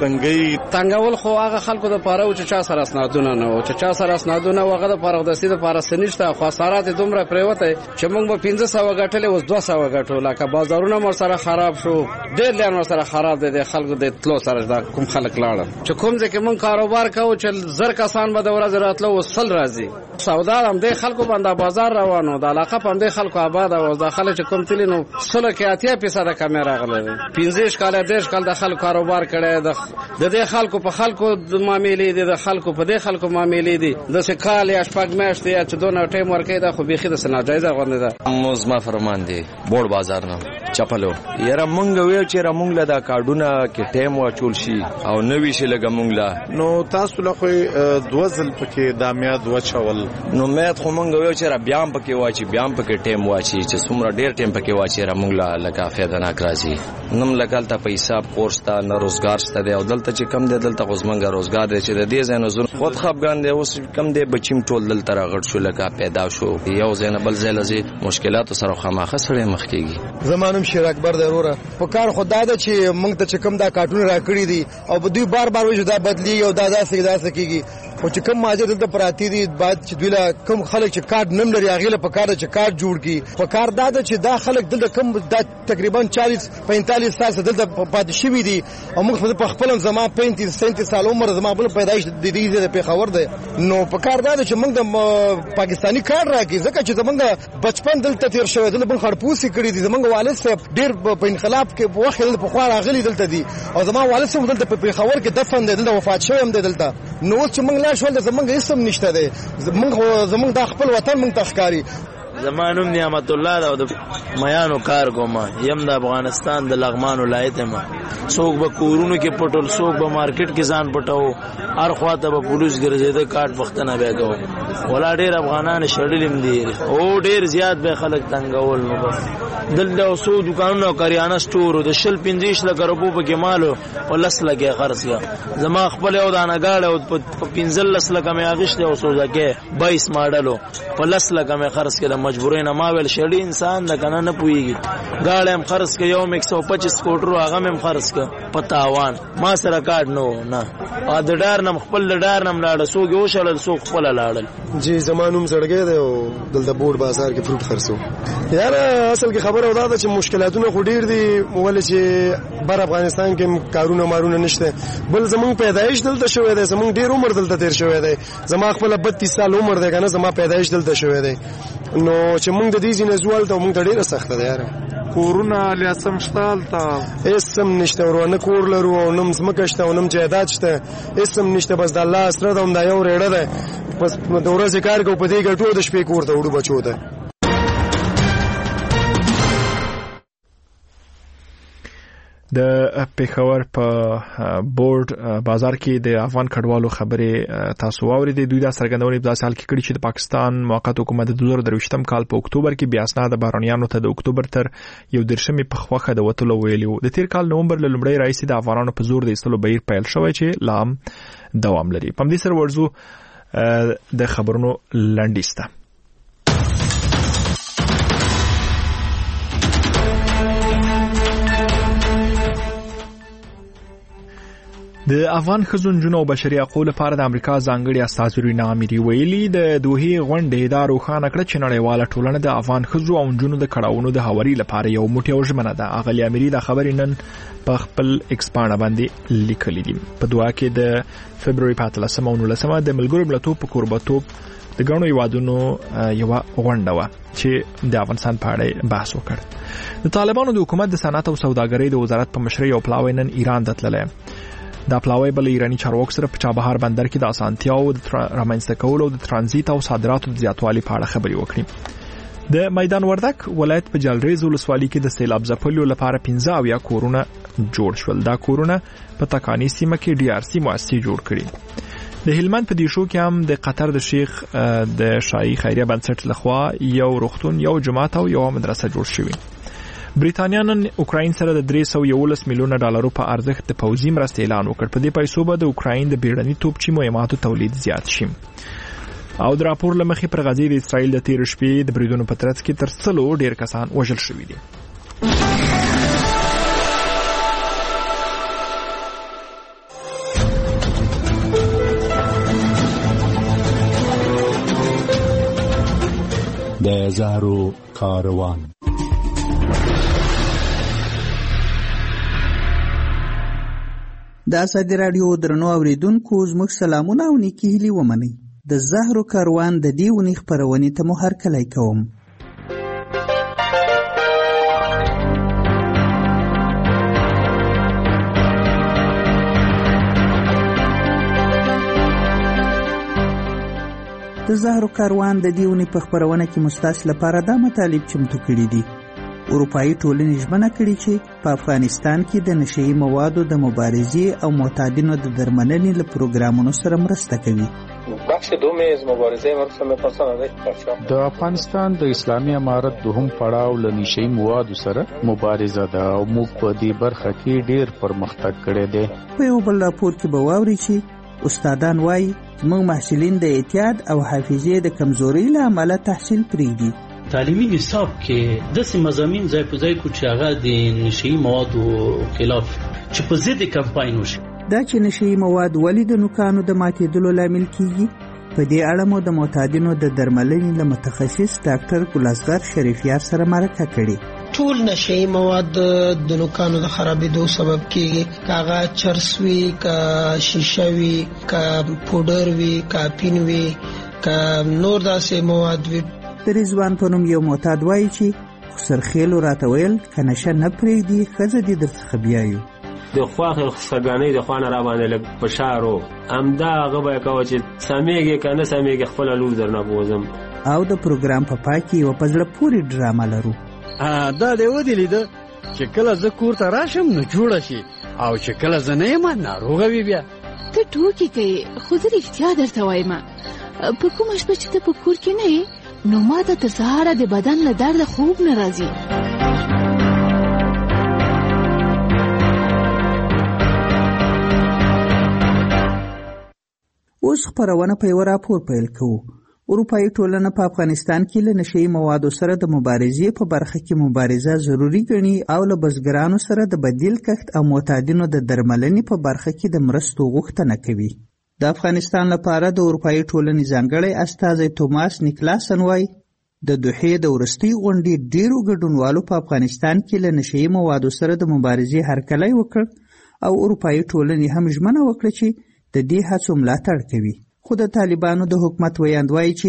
تنګول خو هغه خلکو د پاره او چې چا سره اسنادونه نه او چې چا سره اسنادونه وغه فرق د سیده پر سنشته خسارات دومره پریوته چې موږ به 1500 غټلې اوس 200 غټو لکه بازارونه مر سره خراب شو ډېر لار مر سره خراب دي د خلکو د تلو سره دا کوم خلک لاړ چې کوم ځکه موږ کاروبار کوو چې زر کسان به د ورځ راتلو وصل راځي سودا هم د خلکو باندې بازار روانو د علاقه په د خلکو آباد او داخله چې کوم تلینو سره کې 80% کیمرا غلې 15 کال 10 کال د خلکو کاروبار کړي د خلکو په خلکو معاملې دي د خلکو په د خلکو معاملې دي د سکال یا شپږ میاشتې یا چې دونه ټیم ورکې دا خو بيخي د سناجایزه غونډه ده. موزما فرمان دي بورډ بازار نه چپلو یاره مونږ ویل چې را مونږ له دا کارډونه کې ټیم واچول شي او نوې شي لګه مونږ لا نو تاسو له خو دوزل پکې د میاد وچول نو میاد خو مونږ ویل چې را بیا پکې واچي بیا پکې ټیم واچي چې څومره ډیر ټیم پکې واچي را مونږ لا لکه فایده نه راځي نم لګالته پیسې کورس ته نه روزګار ستده او دلته چې کم دی دلته غوښمنګ روزګار دی چې د دې ځای نه زور خود خپګان دی اوس کم دی بچیم ټول دلته راغړ شو لکه پیدا شو یو ځای نه بل ځای لزی مشکلات سره خامخه سره مخ کیږي. زمانم شیر اکبر ضروره په کار خدای ته چې موږ ته کم دا کارټون راکړي دي او په دوی بار بار وجود بدلی او داسې کیږي او چې کم ماجر دلته پراتی دي بعد چې دوی لا کم خلک چې کارت نم لري هغه په کار چې کارت جوړ کی په کار دا چې دا خلک دلته کم دا تقریبا 40-45 سال دلته پاتې شوي دي او موږ په خپل زما 35-37 سال عمر زما بل پیدایش د دې د پیښور ده نو په کار دا چې موږ د پاکستانی کار راکې ځکه چې زمونږ بچپن دلته تیر شوی دلته بل خړپوسی کړی دي زمونږ والد صاحب ډیر په انقلاب کې په وخت دلته په خوا راغلي دلته دي او زما والد صاحب دلته په پیښور کې دفن دي دلته وفات شوی هم دلته نو چې موږ لا شول زمونږ اسم نشته دی زمونږ د خپل وطن موږ تخکاری زمانوم نعمت الله دا د میانو کار کوم یم د افغانستان د لغمان ولایت ما څوک به کورونو کې پټول څوک به مارکیټ کې ځان پټاو هر خواته به پولیس ګرځیده کارت وختنه بیا کوو ولا ډیر افغانان شړلم دي او ډیر زیات به خلک تنګول نو بس دلته اوسو دکانونو کریانه سٹور د شل 15 لک روپو په کمالو او لس لګي خرڅیا زما خپل یو دانګاړ او په 15 لک مې اغشته او سوزکه 22 ماډلو په لس لک مې خرڅ کړه مجبورین ما ویل شړی انسان د کنه نه پويږي گاړم خرڅ ک یو 125 کوټرو هغه مې خرڅ ک پتاوان ما سره کارت نو نه ا د ډار نم خپل ډار نم لاړ سوګ یو شړل سوق خپل لاړل جی زمانوم زړګې دی او دلته بورډ بازار کې فروټ خرڅو یار اصل کې خبره ودا چې مشکلاتونه خو ډیر دي ول چې بر افغانستان کې کارونه مارونه نشته بل زمون پیدایش دلته شوې ده زمون ډیر عمر دلته تیر شوې ده زما خپل 32 سال عمر ده کنه زما پیدایش دلته شوې ده نو چې موږ د دې ځینې زوال ته موږ ته ډېره سخته ده یاره. کورونه لیاسم شته هلته؟ هېڅ هم نشته ورو، نه کور لرو او نه ځمکه شته او نه جایداد شته، هېڅ هم نشته. بس د الله اسره ده، همدا یو ریړه ده. بس د ورځې کار کوو، په دې ګټو د شپې کور ته وړو بچو ته. د پېښور په بورډ بازار کې د افغان کډوالو خبرې تاسو واورېدې. دوی دا څرګندونه په داسې حال کې کړې چې د پاکستان موقت حکومت د 2023م کال په اکتوبر کې بیا اسناد بهرانیانو ته د اکتوبر تر 11مې په خوخه د وټلو ویلو. د تیر کال نومبر له لومړۍ راځي د افغانانو په زور د ایستلو بهیر پیل شوی چې لام دوام لري. په دې سره ورزو د خبرونو لنډیسته. د افغان ښځو نجونو او بشري حقوقو لپاره د امریکا ځانګړي استازي رینا اميري ویلي د دوحې غونډې دا روښانه کړه چې نړیواله ټولنه د افغان ښځو او نجونو د کړاوونو د هواري لپاره یو موټی او ژمنه ده. اغلي اميري دا خبرې نن په خپل ایکس پاڼه باندې لیکلې دي. په دوحه کې د فبرवरी 15 او 19 د ملګرو ملتونو په قربتوب د غونډو یوادونو یو غونډه و چې د افغانستان په اړه بحث وکړ. د طالبانو د حکومت د صنعت او سوداګرۍ د وزارت په مشرۍ او پلاوی نن ایران ته تللی. دا پلاوی بل ایرانی چارواکو سره په چابهار بندر کې د اسانتیاو د رامنځته کولو او د ترانزیت او صادراتو د زیاتوالي په اړه خبرې وکړي. د میدان وردک ولایت په جلریز ولسوالۍ کې د سیلاب ځپلو لپاره 15 کورونه جوړ شول. دا کورونه په تکانی سیمه کې DRC مؤسسې جوړ کړي. د هلمند په دیشو کې هم د قطر د شیخ د شاهي خیریه بنسټ لخوا یو روغتون، یو جماعت او یو مدرسه جوړ شوی. بریټانیا نن اوکراین سره د 311 میلیون ډالرو په ارزښت د پوځي مرستې اعلان وکړ. په دې پیسو به د اوکراین د بیړني توپچي مهماتو تولید زیات شي. او د راپور لمخې پر غزې د اسرائیل د تیر شپې د بریدونو په ترڅ کې تر 100 ډیر کسان وژل شوي دي. د زهرو کاروان. د ازادي راډیو درنو اوریدونکو زموږ سلامونه او نیکی هیلې ومنئ. د زهرو کاروان د دې ونې خپرونې ته مو هرکلی کوم. د زهرو کاروان د دې ونې په خپرونه کې مستاسو لپاره دا مطالب چمتو کړي دي. اروپایي ټولنې ژمنه کړې چې په افغانستان کې د نشهیي موادو د مبارزې او معتادینو د درملنې له پروګرامونو سره مرسته کوي. بخش دوم از مبارزه مرسته می‌پسند د افغانستان د اسلامي امارت دوهم پړاو له نشهیي موادو سره مبارزه ده او موږ په دې برخه کې ډېر پرمختګ کړی دی. په یو بل راپور کې به واورئ چې استادان وایي زموږ محصلین د اعتیاد او حافظې د کمزورۍ له امله تحصیل پرېږدي. تعلیمي نصاب کې داسې مضامین ځای په ځای کو چې هغه د نشهیي موادو خلاف چې په ضد کمپاین وشي. دا چې نشهیي مواد ولې د نوکانو د ماتېدلو لامل کیږي، په دې اړه مو د معتادینو د درملنې له متخصص ډاکټر ګلاسدار شریفیار سره مرکه کړې. ټول نشهیي مواد د نوکانو د خرابېدو سبب کیږي، کاغه چرس وي، کا شیشه وي، کا پودر وي، کا پین وي، کا نور داسې مواد وي. د رضوان په نوم یو معتاد وایي چې سرخیلو راته ویل که نشه نه پرېږدي ښځه دې درڅخه بیایو. د خواخې سګانۍ د خوا نه را باندې لږ فشار و، همدا هغه به یې کوه چې سمېږي که نه سمېږي خپله لور درنه بوځم. او د پروګرام په پای کې یوه په زړه پورې ډرامه لرو. دا دې ودې لیده چې کله زه کور ته راشم نو جوړه شي او چې کله زه نه یم ناروغه وي. بیا ته ټوکې کوې خو زه رښتیا درته وایم په کومه شپه چې ته په کور کې نه یې نو ما ته تر سهاره د بدن له درده خوب نه راځي. اوس خپرونه په یو راپور پیل کوو. اروپایي ټولنه په افغانستان کې له نشهیي موادو سره د مبارزې په برخه کې مبارزه ضروري ګڼي او له بزګرانو سره د بدیل کښت او معتادینو د درملنې په برخه کې د مرستو غوښتنه کوي. د افغانستان لپاره د اروپایي ټولنې ځانګړی استازی توماس نیکلاسن وایي د دوحې د وروستۍ غونډې ډېرو ګډونوالو په افغانستان کې له نشهیي موادو سره د مبارزې هرکلی وکړ او اروپایي ټولنې هم ژمنه وکړه چې د دې هڅو ملاتړ کوي. خو د طالبانو د حکومت ویاند وایي چې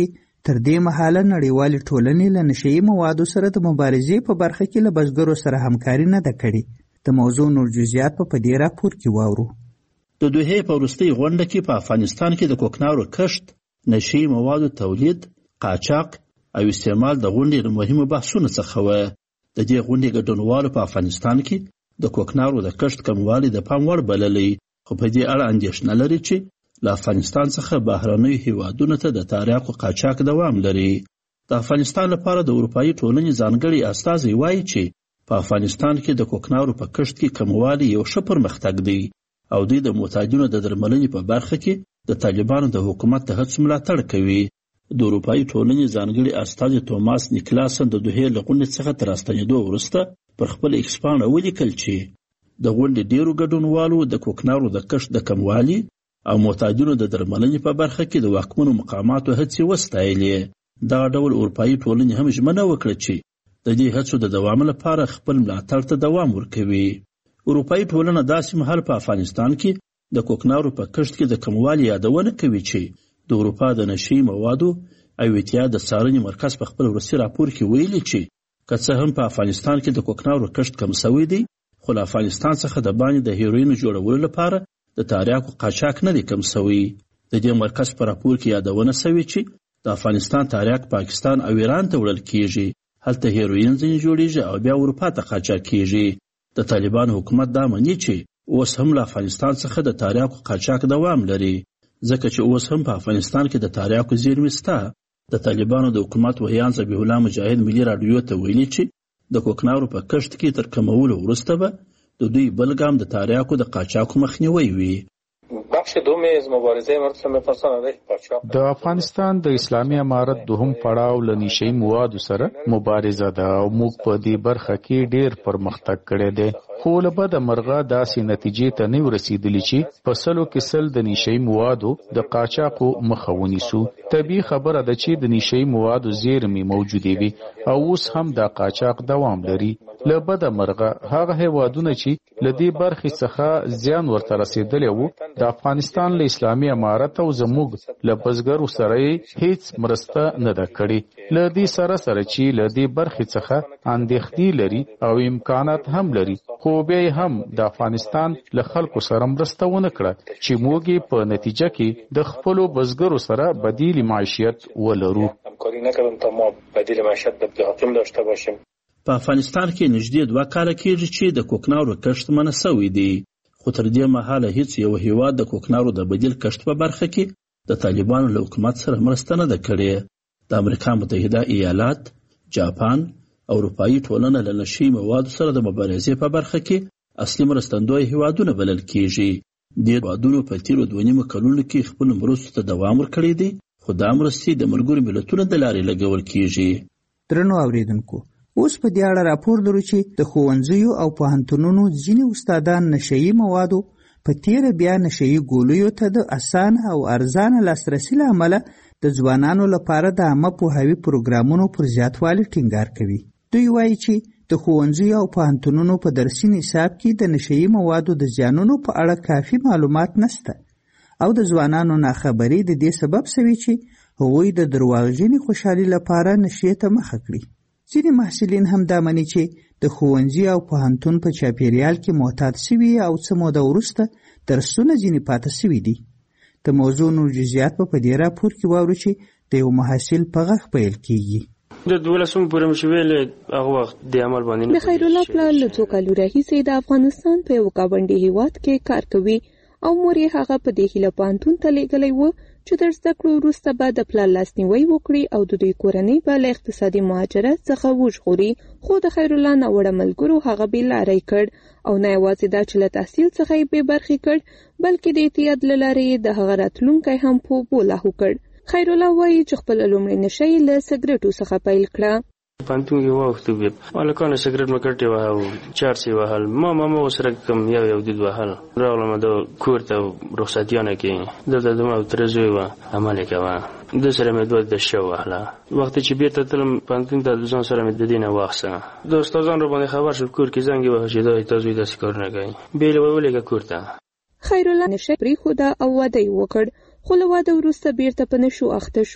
تر دې مهاله نړیوالې ټولنې له نشهیي موادو سره د مبارزې په برخه کې له بزګرو سره همکاري نه ده کړې. د موضوع نور جزئیات په دې راپور کې واورو. د دوحې په وروستۍ غونډه کې په افغانستان کې د کوکنارو کښت، نشهیي موادو تولید، قاچاق او استعمال د غونډې له مهمو بحثونو څخه و. د دې غونډې ګډونوالو په افغانستان کې د کوکنارو د کښت کموالی د پام وړ بللی، خو په دې اړه اندېښنه لري چې له افغانستان څخه بهرنیو هیوادونو ته د تریاکو قاچاق دوام لري. د افغانستان لپاره د اروپایي ټولنې ځانګړي استازی وایي چې په افغانستان کې د کوکنارو په کښت کې کموالی یو ښه پرمختګ دی او دوی د محتاجینو د درملنې په برخه کې د طالبانو د حکومت د هڅو ملاتړ کوي. د اروپایي ټولنې ځانګړي استازی توماس نیکلاسن د دوحې له غونډې څخه تر راستنېدو وروسته پر خپل ایکس پاڼه ولیکل چې د غونډې ډیرو ګډونوالو د کوکنارو د کښت د کموالي او محتاجینو د درملنې په برخه کې د واکمنو مقاماتو هڅې وستایلې. دغه ډول اروپایي ټولنې هم ژمنه وکړه چې د دې هڅو د دوام لپاره خپل ملاتړ ته دوام ورکوي. اروپایي ټولنه داسې مهال په افغانستان کې د کوکنارو په کښت کې د کموالي یادونه کوي چې د اروپا د نشهیي موادو او اتحاد د څارنې مرکز په خپل وروستي راپور کې ویلي چې که څه هم په افغانستان کې د کوکنارو کښت کم شوی دی، خو له افغانستان څخه د باندې د هیروینو جوړولو لپاره د تریاکو قاچاق نه دی کم شوی. د دې مرکز په راپور کې یادونه شوې چې د افغانستان تریاک پاکستان او ایران ته وړل کیږي، هلته هیروین ځینې جوړیږي او بیا اروپا ته قاچاق کیږي. د طالبانو حکومت دا مني چې اوس هم له افغانستان څخه د تریاکو قاچاق دوام لري، ځکه چې اوس هم په افغانستان کې د تریاکو زیرمې شته. د طالبانو د حکومت ویان ذبیح الله مجاهد ملي راډیو ته ویلي چې د کوکنارو په کښت کې تر کمولو وروسته به د دوی بل ګام د تریاکو د قاچاقو مخنیوی وي. بخش دوم از مبارزه مرسوم میپرسان علیه قاچاق د افغانستان د اسلامي امارت دوهم پړاو له نشهیي موادو سره مبارزه ده او موږ په دې برخه کې ډیر پرمختګ کړی دی، خو له بده مرغه داسې نتیجې ته نه ورسېدلې چې په سلو کې سل د نشهیي موادو د قاچاقو مخه ونیسو. طبیعي خبره ده چې د نشهیي موادو زیرمې موجودې وي او اوس هم دا قاچاق دوام لري. له بده مرغه هغه هیوادونه چې له دې برخې څخه زیان ورته رسېدلی وو د افغانستان له اسلامي امارت او زموږ له بزګرو سره هیڅ مرسته نه ده کړې. له دې سره چې له دې برخې څخه اندېښنې لري او امکانات هم لري، خو بیا هم د افغانستان له خلکو سره مرسته ونه کړه چې موږ په نتیجه کې د خپلو بزګرو سره بدیل معیشت ولرو. همکاری نکردیم تا ما بدیل معیشت حاکم داشته باشیم. په افغانستان کې نږدې 2 کاله کېږي چې د کوکنارو کښت منع شوی دی، خو تر دې مهاله هیڅ یو هیواد د کوکنارو د بدیل کښت په برخه کې د طالبانو له حکومت سره مرسته نه ده کړې. د امریکا متحده ایالات، جاپان او اروپایي ټولنه له نشهیي موادو سره د مبارزې په برخه کې اصلي مرستندوی هیوادونه بلل کېږي. دې هیوادونو په تیرو 2.5 کلونو کې خپل مرستو ته دوام ورکړی دی، خو دا مرستې د ملګرو ملتونو د لارې لګول کېږي. درنو اوریدونکو، اوس په دې اړه راپور لرو چې د ښوونځیو او پوهنتونونو ځینې استادان نشهیي موادو په تیره بیا نشهیي ګولیو ته د اسانه او ارزانه لاسرسي له امله د ځوانانو لپاره د عامه پوهاوي پروګرامونو پر زیاتوالي ټینګار کوي. دوی وایي چې د ښوونځیو او پوهنتونونو په درسي نصاب کې د نشهیي موادو د زیانونو په اړه کافي معلومات نشته او د ځوانانو ناخبري د دې سبب شوي چې هغوی د درواغجنې خوشحالي لپاره نشې ته مخه کړي. ځینې محصلین هم دا مني چې د ښوونځي او پوهنتون په چاپیریال کې معتاد شوي او څه موده وروسته درسونه ځینې پاته شوي دي. د موضوع نور جزئیات په دې راپور کې واورو چې د یو محصل په غږ پیل کیږي. د 12 پورې مې ویلې هغه وخت د عمل باندې د خیر الله پلان له څو کالو راهیسې د افغانستان په یو ګاونډي هیواد کې کار کوي او مور یې هغه په دې هیله پوهنتون ته لېږلی و چې تر زده کړو وروسته به د پلار لاسنیوی وکړي او د دوی کورنۍ به له اقتصادي مهاجرت څخه وژغوري. خو د خیر الله ناوړه ملګرو هغه بېلاری کړ او نه یوازې دا چې له تحصیل څخه یې بې برخې کړ، بلکې د اعتیاد له لارې یې د هغه راتلونکی هم په اوبو لاهو کړ. خیر الله وایي چې خپله لومړۍ نشه یې له سګرټو څخه پیل کړه. پانتون کې واوښتو بیا هلکانو سګرټ مې کټې وهه او چارس یې وهل، ما ورسره کم یو دود وهل. راغلم د کور ته رخصتیانه کې دلته زما تره زوی وه، عمل یې کوه، ده سره مې 2 دشه ووهله. وختې چې بېرته تلم پانتون ته ځان سره مې د دې نه واخیسته. د استادان راباندې خبر شول، کور کې زنګ یې وهه چې دا تا زوی داسې کارونه کوي، بیا یې ولېږه کور ته. خیر الله نشه پرېښوده او واده یې وکړ، خو له واده وروسته بیرته په نشو اخته شو.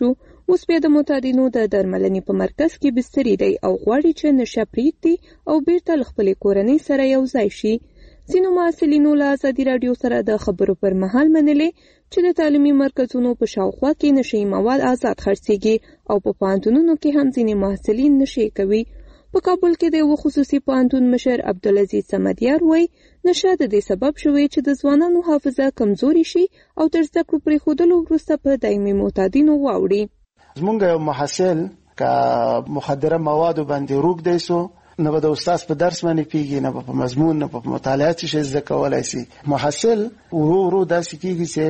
اوس بیا د معتادینو د درملنې په مرکز کې بستري دی او غواړي چې نشه پرېږدي او بیرته له خپلې کورنۍ سره یو ځای شي. ځینو محصلینو له ازادي راډیو سره د خبرو پر مهال منلې چې د تعلیمي مرکزونو په شاوخوا کې نشهیي مواد آزاد خرڅېږي او په پوهنتونونو کې هم ځینې محصلین نشې کوي. په کابل کې د یو خصوصي پوهنتون مشر عبدالعزیز صمدیار وایي نشه د دې سبب شوی چې د ځوانانو حافظه کمزوري شي او تر زده کړو پرېښودلو وروسته په دایمي معتادینو واوړي. زمونږ یو محصل که مخدره موادو باندې روږدی سو نه به د استاد په درس باندې پیږي، نه به په مضمون، نه په مطالعات شي زده کولی شي. محصل ورو ورو داسې کېږي چې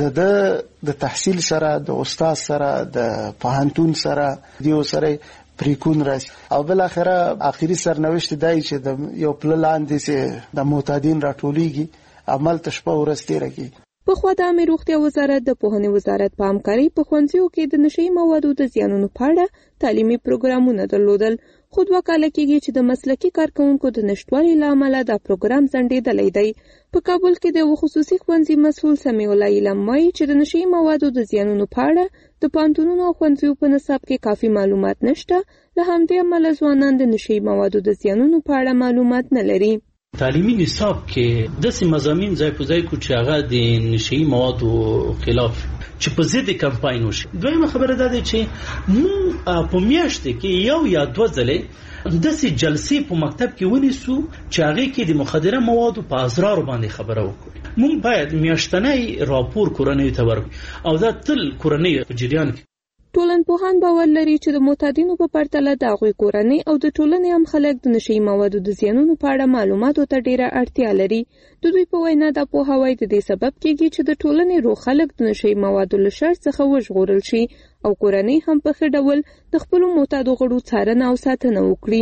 د تحصیل سره، د استاد سره، د پوهنتون سره، دیو سره پریکون راشي او بل اخره اخیری سرنوشت دی چې د یو پل لاندې چې د معتادین راټولیږي عمل تشپه ورځ تېره کېږي. پخوا د عامه روغتیا وزارت د پوهنې وزارت په همکارۍ په ښوونځیو کې د نشهیي موادو د زیانونو په اړه تعلیمي پروګرامونه درلودل، خو 2 کاله کېږي چې د مسلکي کارکوونکو د نشتوالي له امله دا پروګرام ځنډېدلی دی. په کابل کې د یو خصوصي ښوونځي مسؤل سمیع الله علم وایي چې د نشهیي موادو د زیانونو په اړه د پوهنتونونو او ښوونځیو په نصاب کې کافي معلومات نشته، له همدې امله ځوانان د نشهیي موادو د زیانونو په اړه معلومات نه لري. تعلیمي نصاب کې داسې مضامین ځای په ځای کو چې هغه د نشهیي موادو خلاف چې په ضد کمپاین وشي. دویمه خبره دا ده چې موږ په میاشت کې 1 یا 2 ځلې داسې جلسې په مکتب کې ونیسو چې هغه کې د مخدره موادو په اضرار باندې خبره وکړو. موږ باید میاشتنی راپور کورنۍ ته ورکړو او دا تل کورنۍ په جریان کې. ټولنپوهان باور لري چې د معتادینو په پرتله د هغوی کورنۍ او د ټولنې هم خلک د نشهیي موادو د زیانونو په اړه معلوماتو ته ډیره اړتیا لري. د دوی په وینا دا پوهاوی د دې سبب کېږي چې د ټولنې روغ خلک د نشهیي موادو له شر څخه وژغورل شي او کورنۍ هم په ښه ډول د خپلو معتادو غړو څارنه او ساتنه وکړي.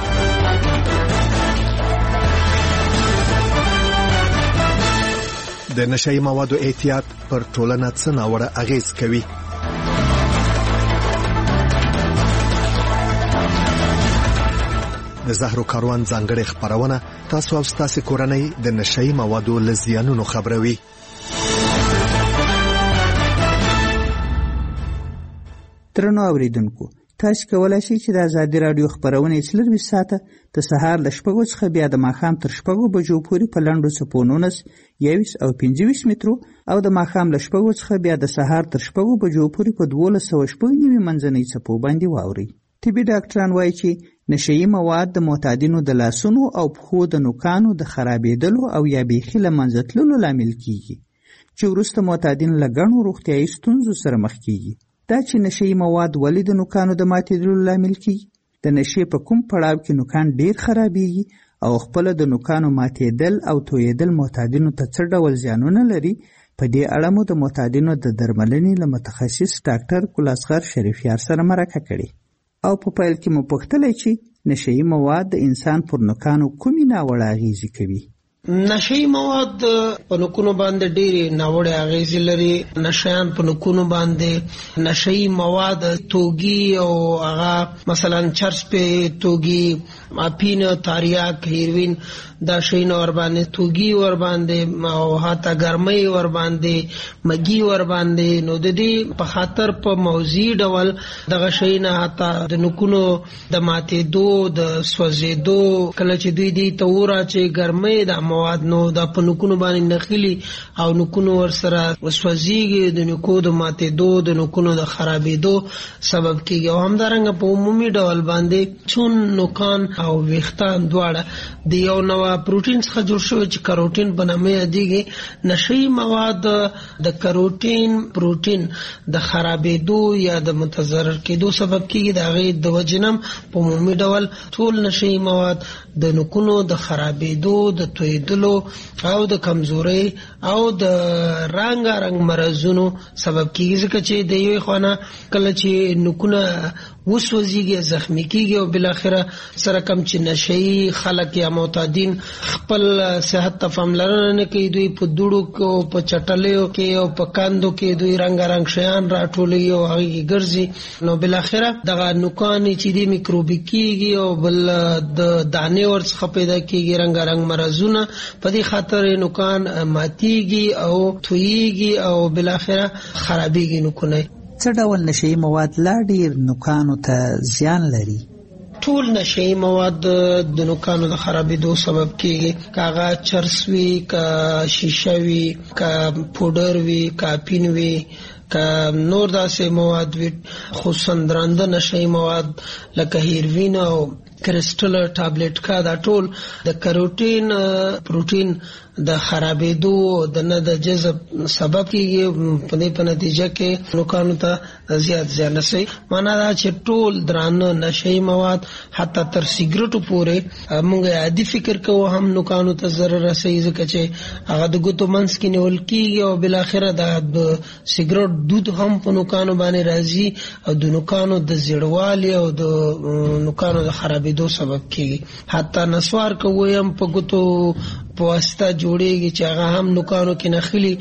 د نشهیي موادو احتیاط پر ټولنه څه ناوړه اغیز کوي؟ د زهرو کاروان ځانګړې خبرونه تاسو او تاسو کورنۍ د نشهیي موادو له زیانونو خبروي. درنو اوریدونکو، تاسو کولای شئ چې د ازادي رادیو خبرونه 24 ساعته د سهار ل 6 څخه بیا د ماښام تر 6 بجو پورې په لنډو څپو 19 21 او 25 مترو او د ماښام ل 6 څخه بیا د سهار تر 6 بجو پورې په 1290 منځنۍ څپو باندې واوري. طبي ډاکټران وایي چې نشهیي مواد د معتادینو د لاسونو او پښو د نوکانو د خرابېدلو او یا بیخي له منځه تللو لامل کیږي چې وروسته معتادین له ګڼو روغتیایي ستونزو سره مخ کیږي. دا چې نشهیي مواد ولې د نوکانو د ماتېدلو لامل کیږي؟ د نشې په کوم پړاو کې نوکان ډیر خرابېږي او خپل د نوکانو ماتېدل او تویېدل معتادینو ته څه ډول زیانونه لري؟ په دې اړه مو د معتادینو د درملنې له متخصص ډاکټر ګلاسغر شریفیار سره مرکه کړې او په پیل کې مو پوښتلې چې نشهیي مواد د انسان پر نوکانو کومې ناوړه اغیزې کوي؟ نشهیي مواد په نوکونو باندې ډېرې ناوړه اغیزې لري. نشیان په نوکونو باندې نشهیي مواد توګي او هغه مثلا چرس په توګي، اپین، تاریاک، هیروین دا شیونه ور باندې توګي ور باندې او حتی ګرمۍ ور باندې مګي ور باندې. نو د دې په خاطر په موضوعي ډول دغه شیونه حتی د نوکونو د ماتېدو، د سوځېدو، کله چې دوی دې ته وراچي ګرمۍ د مواد نو د پنوکونو باندې نخیلی او نوکونو ور سره وسوځيږي، د نوکو د ماتېدو، د نوکونو د خرابېدو سبب کیږي. او همدارنګه په عمومي ډول باندې چون نوکان او ویښتان دواړه د یو نوع پروتین څخه جوړ شوی چې کاروټین په نامه یادېږي. نشهیي مواد د کاروټین پروتین د خرابېدو یا د متضرر کېدو سبب کیږي. د هغې د وجنم په عمومي ډول ټول نشهیي مواد د نوکونو د خرابېدو، د تویدلو او د کمزوري او د رنګ مرزونو سبب کیږي. ځکه چې د یوې خونه کله چې نوکونه وسوځيږي، زخمی کیږي او بل اخره سره کم چې نشهیي خلک یا معتادین خپل صحت ته پاملرنه نه کوي، دوی په دوړو کې، په چټلیو کې او په کاندو کې دوی رنګ شیان راټولوي او هغه ګرځي. نو بل اخره دغه نوکان چې د میکروبي کیږي او بل د دانې ورڅخه پیدا کیږي رنګ مرزونه. په دې خاطر نوکان ماتيږي او تویږي او بل اخره خرابېږي نوکونه. څه ډول نشهیي مواد لا ډیر نوکانو ته زیان لري؟ ټول نشهیي مواد د نوکانو د خرابېدو سبب کېږي، که هغه چرس وي، که شیشه وي، که پوډر وي، که اپین وي، که نور داسې مواد وي، خصوصا درانده نشهیي مواد لکه هیروین او کرسټل ټابلیټ کا دا ټول د کاروټین پروټین د خرابېدو د نه د جذب سبب کېږي، په نتیجه کې نوکانو ته زیات زیان رسوي. معنا دا چې ټول درانه نشهیي مواد حتی تر سیګریټو پورې موږ عادي فکر کوو هم نوکانو ته ضرر رسوي، ځکه چې هغه د ګوتو منځ کې نیول کېږي او بالاخره د سیګریټ دود هم په نوکانو باندې راځي او د نوکانو د زیړوالي او د نوکانو د خرابېدو سبب کېږي. حتی نسوار کوو هم په ګوتو په واسطه جوړیږي چې هغه هم نوکانو کې نخلي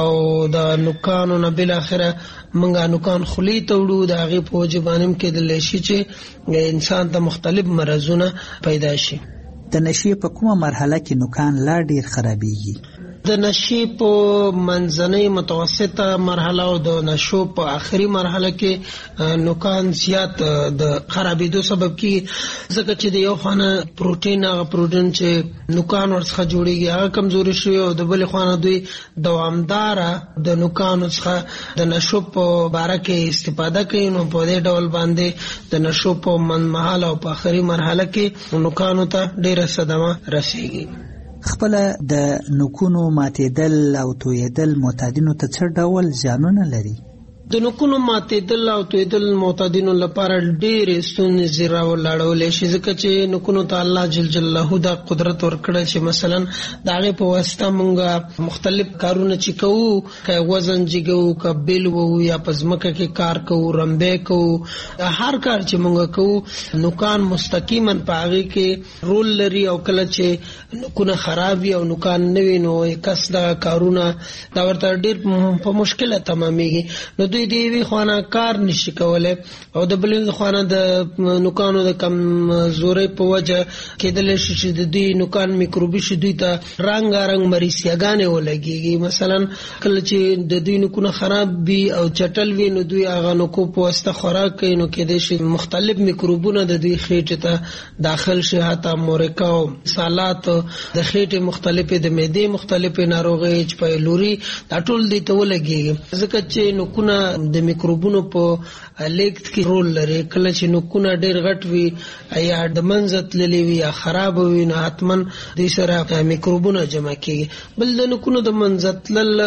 او د نوکانو نه بالاخره موږ نوکان خولې ته وړو، د هغې په وجه باندې هم کېدلی شي چې انسان ته مختلف مرضونه پیدا شي. د نشې په کومه مرحله کې نوکان لا ډیر خرابېږي؟ د نشې په منځنۍ متوسطه مرحله او د نشو په آخري مرحله کې نوکان زیات د خرابېدو سبب کېږي، ځکه چې د یو خانه پروټین هغه پروټین چې نوکان ورڅخه جوړېږي هغه کمزوري شوی او د بلې خانه دوی دوامداره د نوکانو څخه د نشو په باره کې استفاده کوي. نو په دې ډول باندې د نشو په منځمهاله او په آخري مرحله کې نوکانو ته ډېره صدمه رسېږي. خپله د نوکونو ماتېدل او تویېدل معتادینو ته څه ډول زیانونه لري؟ د نوکونو ماتېدل او تویېدل معتادینو لپاره ډېرې ستونزې راولاړولی شي، ځکه چې نوکونو ته الله جل جلاله دا قدرت ورکړی چې مثلا د هغې په واسطه موږ مختلف کارونه چې کوو، که وزن جګوو، که بیل وو، یا په ځمکه کې کار کوو، رمبی کوو، هر کار چې موږ کوو نوکان مستقیما په هغې کې رول لري. او کله چې نوکونه خراب وي او نوکان نه وي نو کس دغه کارونه دا ورته ډېر په مشکله تمامیږي. نو دوی د یوې خوا کار نشي کولی او د بلې خوا د نوکانو د کمزورۍ په وجه کېدلی شي چې د دوی نوکان میکروبي شي، دوی ته رنګارنګ مریضیاګانې ولګېږي. مثلا کله چې د دوی نوکونه خراب وي او چټل وي نو دوی هغه نوکو په واسطه خوراک کوي، نو کېدای شي مختلف میکروبونه د دوی خېټې ته داخل شي، حتی مورکا او سالات د خېټې مختلفې، د معدې مختلفې ناروغۍ، ایچ پایلوري، دا ټول دوی ته ولګېږي، ځکه چې نوکونه د میکروبونو په لیږد کې رول لري. کله چې نوکونه ډېر غټ وي یا د منځه تللي وي یا خراب وي نو حتما دوی سره میکروبونه جمع کېږي. بل د نوکونو د منځه تلل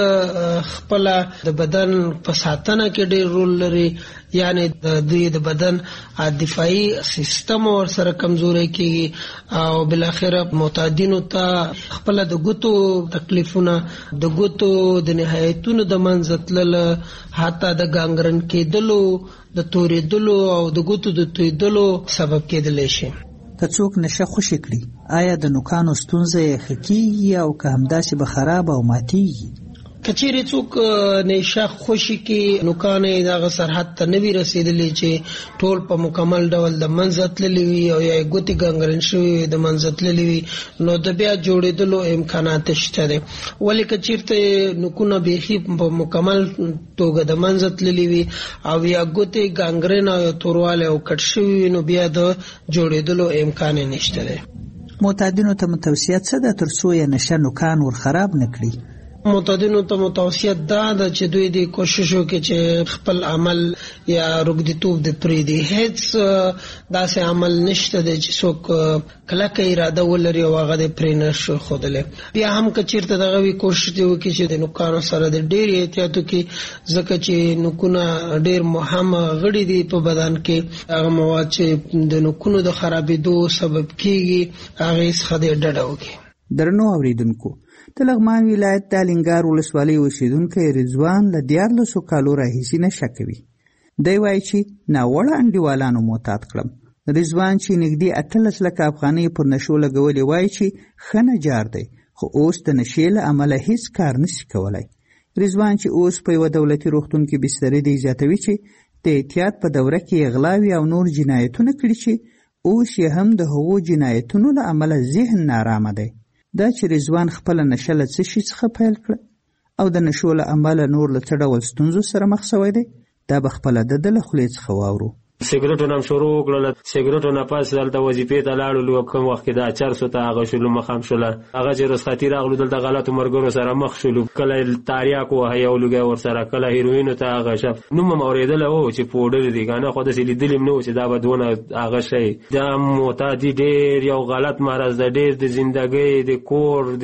خپله د بدن په ساتنه کې ډېر رول لري، یعنی د دوی د بدن دفاعي سیستم ورسره کمزوری کېږي او بالاخره معتادینو ته خپله د ګوتو تکلیفونه، د ګوتو د نهایتونو د منځه تلل، حتی د ګانګرن کېدلو، د تورېدلو او د ګوتو د تویدلو سبب کېدلی شي. که څوک نشه خوشې کړي آیا د نوکانو ستونزه یې ښه کېږي او که همداسې به خراب او ماتېږي؟ که چیرې څوک نشه خوشي کې نوکان یې دغه سرحد ته نه وي رسېدلی چې ټول په مکمل ډول د منځه تللي وي او یا یې ګوتې ګنګرن شوي وي، د منځه تللي وي، نو د بیا جوړېدلو امکانات شته دی. ولې که چېرته نوکونه بیخي په مکمل توګه د منځه تللي وي او یا ګوتې ګنګرن او یا توروالی او کټ شوي وي نو بیا د جوړېدلو امکان یې نشته دی. معتادینو ته متوصیه څه ده تر څو یې نشه نوکان ور خراب نه کړي؟ معتادینو ته متوصیه دا ده چې دوی د کوشش وکړي چې خپل عمل یا روږديتوب د پرېږدي. هیڅ داسې عمل نشته دی چې څوک کلکه اراده ولري او هغه د پرې نه شي ښودلی. بیا هم که چېرته دغه وي کوشش دې وکړي چې د نوکانو سره د ډېر احتیاط وکړي، ځکه چې نوکونه ډېر مهم غړي دي په بدن کې. هغه مواد چې د نوکونو د خرابېدو سبب کېږي هغې څخه دې ډډه وکړي. درنو اورېدونکو، د لغمان ولایت د الینګار ولسوالۍ اوسیدونکی رضوان له 14 کالو راهیسې نشه کوي. دی وایي چې ناوړه انډیوالانو معتاد کړم. رضوان چې نږدې 18 لکه افغانۍ پر نشو لګولې وایي چې ښه نجار دی، خو اوس د نشې له امله هیڅ کار نشي کولی. رضوان چې اوس په یوه دولتي روغتون کې بسترې دی زیاتوي چې د احتیاط په دوره کې غلاوي او نور جنایتونه کړي چې اوس یې هم د هغو جنایتونو له امله ذهن نارامه دی. دا چې رضوان خپله نشه له څه شي څخه پیل کړه او د نشو له امله نور له څه ډول ستونزو سره مخ شوی دی، دا به خپله د له خولې څخه واورو. سیګریټونه هم شروع وکړل، سیګریټونه پس دلته وظیفې ته لاړلو، کوم وخت کې دا چرسو ته هغه شولو مخام شوله، هغه چې رخصتي راغلو دلته غلطو ملګرو سره مخ شولو، کله تاریاک وهه یو لوګی ورسره، کله هیروینو ته هغه شف نوم هم اورېدلی و چې پوډر دي که نه، خو داسې لیدلي هم نه و چې دا به دونه هغه شی. دا معتادي ډېر یو غلط مرض ده، ډېر د زندګۍ د کور د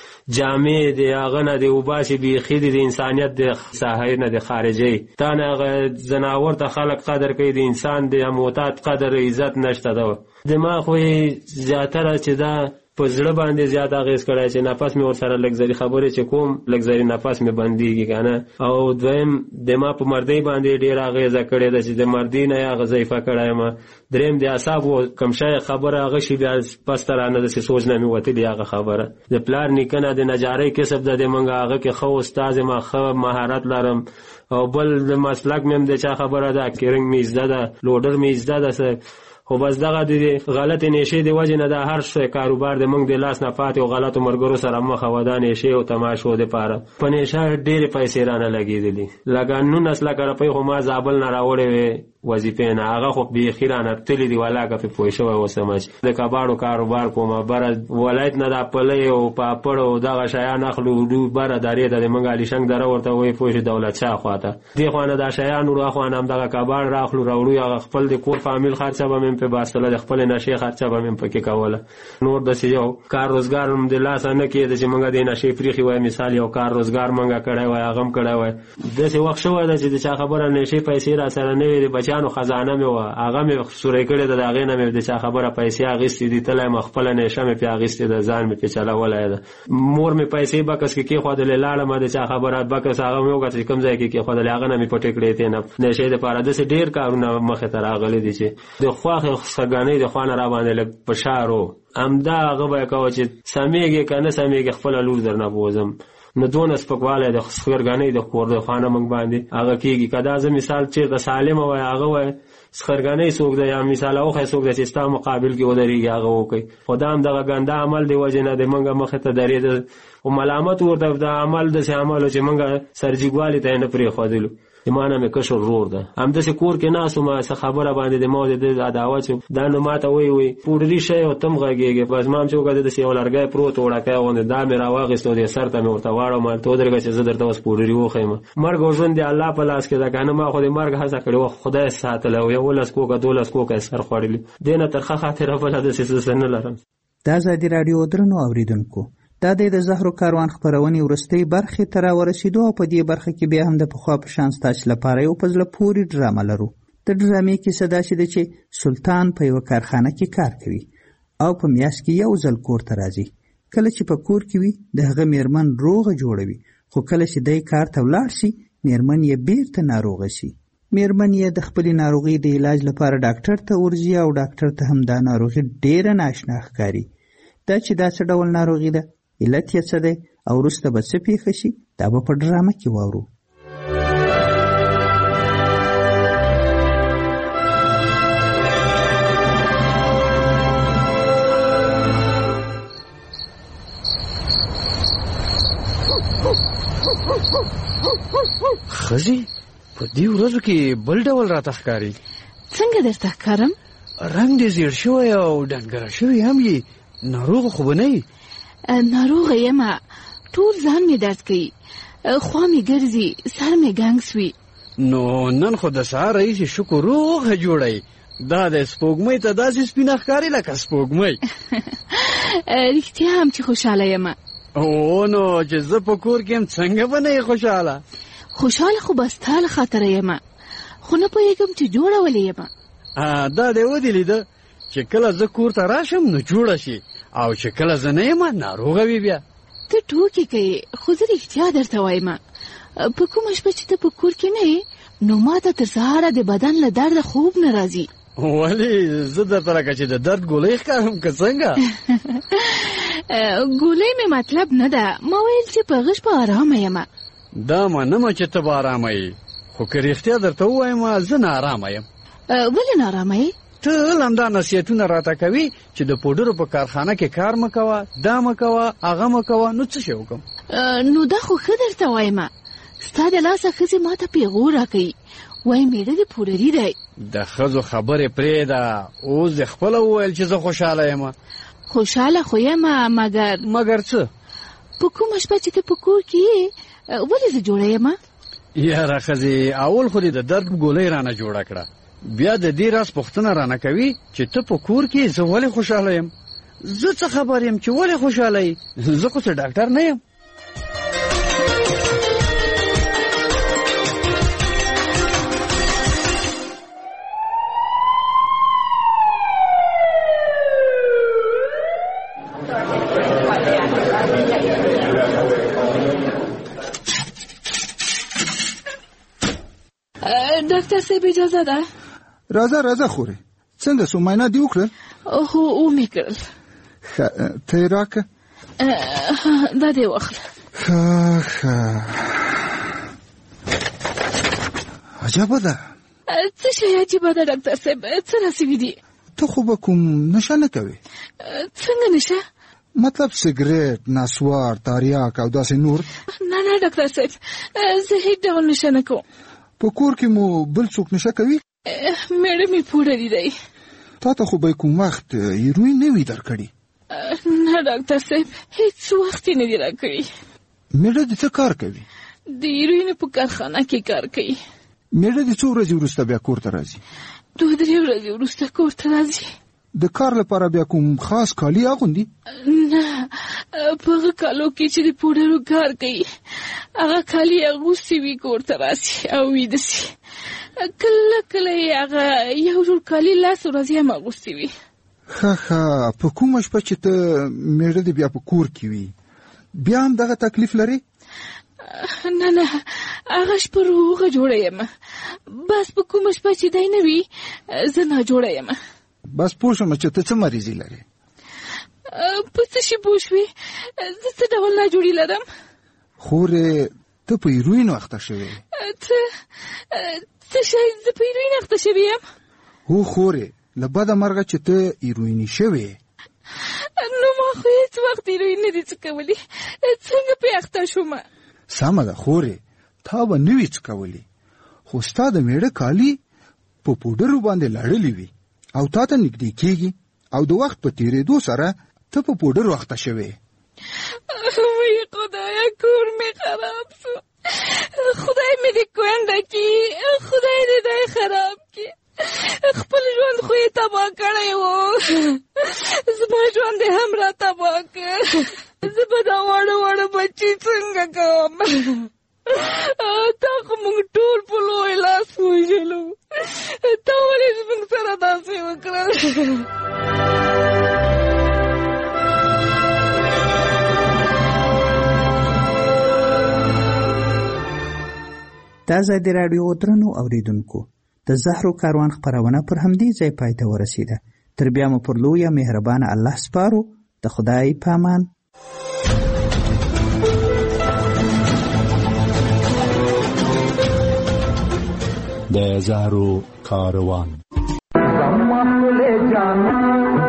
جامې د هغه نه د وباسي بیخي د انسانیت د ساحې نه د خارجي تا نه هغه ځناور ته خلک قدر کوي، د انسان د معتاد قدر عزت نشته ده. دماغ خو یې زیاتره چې دا په زړه باندې زیات اغېز کړی چې نفس مې ورسره لګزري خبرې چې کوم لګزري نفس مې بندېږي که نه. او دویم دما په مردۍ باندې ډېر اغېزه کړې ده چې د مردۍ نه یې هغه ضعیفه کړی یم. دریم د اعصابو کم شی خبره هغه شي بیا پس ته رانه داسې سوچ نه مې وتلي هغه خبره. د پلار نیکه نه د نجارۍ کسب ده، د موږ هغه کې ښه استاد یم، ښه مهارت لرم. او بل د مسلک مې هم د چا خبره ده، کیرنګ مې زده ده، لوډر مې زده ده، خو بس دغه د غلط نشې د وجې نه دا هر شی کاروبار د موږ د لاس نه پاتې او غلطو ملګرو سره مخه و. دا نشې او تماشو دپاره په نشه ډېرې پیسې رانه لګېدلي، لکه 19 لکه روپۍ خو ما زابل نه راوړې وې وظیفې نه، هغه خو بیخي رانه تلي دي ولاکه پې پوه شوی اوسم چې د کباړو کاروبار کومه بره ولایت نه دا پلی او پاپړ او دغه شیان اخلو بره درې ته د موږ علیشنګ دره ورته وایي پوه شي دولت شاه خوا ته، دې خوا نه دا شیان ورو خوا نه همدغه کباړ راخلو راوړو، هغه خپل د کور فامیل خرچه به مې په باستله، د خپل نشې خرچه به مې پکې کوله. نور داسې یو کار روزګار هم د لاسه نه کېده چې موږ د نشې پریښي وای، مثال یو کار روزګار موږ کړی وای هغه هم کړی وای. داسې وخت شوی ده چې د چا خبره نشې پیسې را سره نه وي، د بچیانو خزانه مې وه هغه مې سوری کړې ده، د هغې نه مې د چا خبره پیسې اخیستې دي، تلی م خپله نیشه مې پې اخیستې ده، ځان مې پې چلولی ده. مور مې پیسې بکس کې کېښودلې لاړم، د چا خبره بکس هغه مې وکړه چې کوم ځای کې کېښودلې هغه نه مې پټې کړې تې نه نیشې دپاره. داسې ډېر کارونه مخې ته راغلي دي چې د خواښې سګانۍ د خوا نه را باندې لږ فشار و، همدا هغه به یې کوه چې سمېږي که نه سمېږي خپله لور در نه بوځم. نو دونه سپکوالی د سخرګانۍ د کور د خوا نه موږ باندې هغه کېږي. که دا زه مثال چېرته سالمه وای هغه وای سخرګانۍ څوک دی یا مثال اوښی څوک دی چې ستا مقابل کې ودرېږي هغه وکړي، خو دا هم دغه ګنده عمل د وجې نه د موږ مخې ته درېده. خو ملامت ورته د عمل داسې عمل و چې موږ سرجیګوالي ته یې نه پرېښودلو. د ما نه مې کشر ورور ده، همداسې کور کې ناست وم څه خبره باندې د ما د ده عداوت شو، دا نو ما ته وایي پوډري شی او ته هم غږېږې. بس ما هم چې وکړه داسې یو لرګی پروت وړکی غوندې دا مې راواخېست او د سر ته مې ورته واړوم، ته ودرېږه چې زه درته اوس پوډري وښیم. مرګ او ژوند د الله په لاس کې ده، که نه ما خو د مرګ هڅه کړې وه، خدای ساتلی او 11 کوکه 12 کوکه یې سر خوړلي، دې نه ترخه خاطره بله داسې څه نه لرم. د ازادي راډیو درنو اورېدونکو، دا د زهرو کاروان خپرونې وروستۍ برخې ته راورسېدو او په دې برخه کې بیا هم د پخوا په شان ستاسو لپاره یو په زړه پورې ډرامه لرو. د ډرامې کیسه داسې ده چې سلطان په یوه کارخانه کې کار کوي او په میاشت کې یو ځل کور ته راځي. کله چې په کور کې وي د هغه میرمن روغه جوړه وي، خو کله چې دی کار ته ولاړ شي میرمن یې بیرته ناروغه شي. میرمن یې د خپلې ناروغۍ د علاج لپاره ډاکټر ته ورځي او ډاکټر ته هم دا ناروغي ډېره ناشنا ښکاري. دا چې دا څه ډول ناروغي ده، علت یې څه دی او وروسته به څه پېښه شي، دا به په ډرامه کې واورو. ښځې په دې ورځو کې بل ډول راته ښکاري. څنګه درته ښکارم؟ رنګ دې زیړ شوی او ډنګره شوی هم یې، ناروغه خو به نه یې؟ ناروغه یم، ټول ځان مې درد کوي، خوا مې ګرځي، سر مې ګنګ سوي. نو نن خو د سهار راهیسې شکر روغه جوړه یې، دا د سپوږمۍ ته داسې سپینه ښکاري لکه سپوږمۍ. رښتیا هم چې خوشحاله یم. او نو چې زه په کور کې یم څنګه به نه یې خوشحاله؟ خوشحاله خو به ستا له خاطره یم، خو نه پوهېږم چې جوړه ولې یم. دا دې ودې لیده چې کله زه کور ته راشم نو جوړه شي، او چې کله زه نه یم ناروغه وي. بیا ته ټوکې کوې، خو زه رښتیا درته وایم، په کومه شپه چې ته په کور کې نه یې نو ما ته تر سهاره د بدن له درده خوب نه راځي. ولې زه درته لکه چې د درد ګولۍ ښکارم که څنګه؟ ګولۍ مې مطلب نه ده، ما ویل چې په غش په ارامه یم. دا منمه چې ته به ارامه یې، خو که رښتیا درته ووایم زه ناارامه یم. ولې ناارامه یې؟ ته همدا نصیحتونه راته کوي چې د پوډرو په کارخانه کې کار مه کوه، دا مه کوه، هغه مه کوه. نو څه شی وکړم؟ نو دا خو ښه درته وایم، ستا د لاسه ښځې ما ته پیغور راکوي، وای میړه دې پوډري دی. د ښځو خبرې پرېږده، اوس دې خپله وویل چې زه خوشحاله یم. خوشحاله خو یم، مګر څه؟ په کومه شپه چې ته په کور کې یې ولې زه جوړه یم؟ یاره ښځې، اول خو دې د درد ګولۍ رانه جوړه کړه، بیا د دې راز پوښتنه رانه کوي چې ته په کور کې زه ولې خوشحاله یم. زه څه خبر یم چې ولې خوشحاله یې؟ زه خو څه ډاکټر نه یم. ډاکټر صاحب اجازه ده؟ راځه خورې. څنګه سو معاینه دې وکړل؟ هو ومې کړل. ته یې راکړه؟ دا دې واخله. عجبه ده. څه شی عجیبه ده ډاکټر صاحب؟ څه راسوي دي؟ ته خو به کوم نشه نه کوې؟ څنګه نشه؟ مطلب سګریټ، نسوار، تاریاک او داسې نور؟ نه ډاکټر صاحب، زه هیڅ ډول نشه نه کوم. په کور کې مو بل څوک نشه کوي؟ میړه مې پوډري دی. تا ته خو به کوم وخت هیروین نه وي درکړي؟ نه ډاکټر صاحب، هیڅ وخت یې نه دی راکړي. میړه دې څه کار کوي؟ د هیروین په کارخانه کې کار کوي. میړه دې څو ورځې وروسته بیا کور ته راځي؟ 2-3 ورځې وروسته کور ته راځي. د کار لپاره بیا کوم خاص کالي اغوندي؟ نه، په هغه کالو کې چې د پوډرو کار کوي هغه کالي اغوستي وي کور ته راسي او ویده سي. کله یې هغه یو جوړ کالي 10 ورځې هم اغوستي وي. ښه، په کومه شپه چې ته میړه دې بیا په کور کې وي بیا هم دغه تکلیف لري؟ نه، هغه شپه روغه جوړه یم، بس په کومه شپه چې دی نه وي زه ناجوړه یم. بس پوه شوم چې ته څه مریضي لرې. په څه شي پوه شوې؟ زه څه ډول ناجوړي لرم؟ خورې ته په هیروین اخته شوې. څه شی؟ زه په هیروین اخته شوې یم؟ هو خورې، له بده مرغه چې ته هیرویني شوې. نو ما خو هیڅ وخت هیروین نه دي څکولي، څنګه پې اخته شوم؟ سمه ده خورې، تا به نه وي څکولي، خو ستا د میړه کالي په پوډرو باندې لړلي وي او تا ته نږدې کېږي او د وخت په تېرېدو سره ته په پوډرو اخته شوې. وی خدایا، کور مې خراب شو. خدای مې دې کونډه کړي، خدای دې دی خراب کړي. خپل ژوند خو یې تباه کړی و، زما ژوند یې هم را تباه کړ. زه به دا واړه بچي څنګه کوم؟ تا خو موږ ټول په لوی لاس وژلو، تا ولې زموږ سره داسې وکړل؟ دا ځای د راډیو درنو اوریدونکو د زهرو کاروان خپرونه پر همدې ځای پای ته ورسیده. تر بیا مو پر لویه مهربانه الله سپارو. د خدای پامان. د زهرو کاروان. زما خپل جانان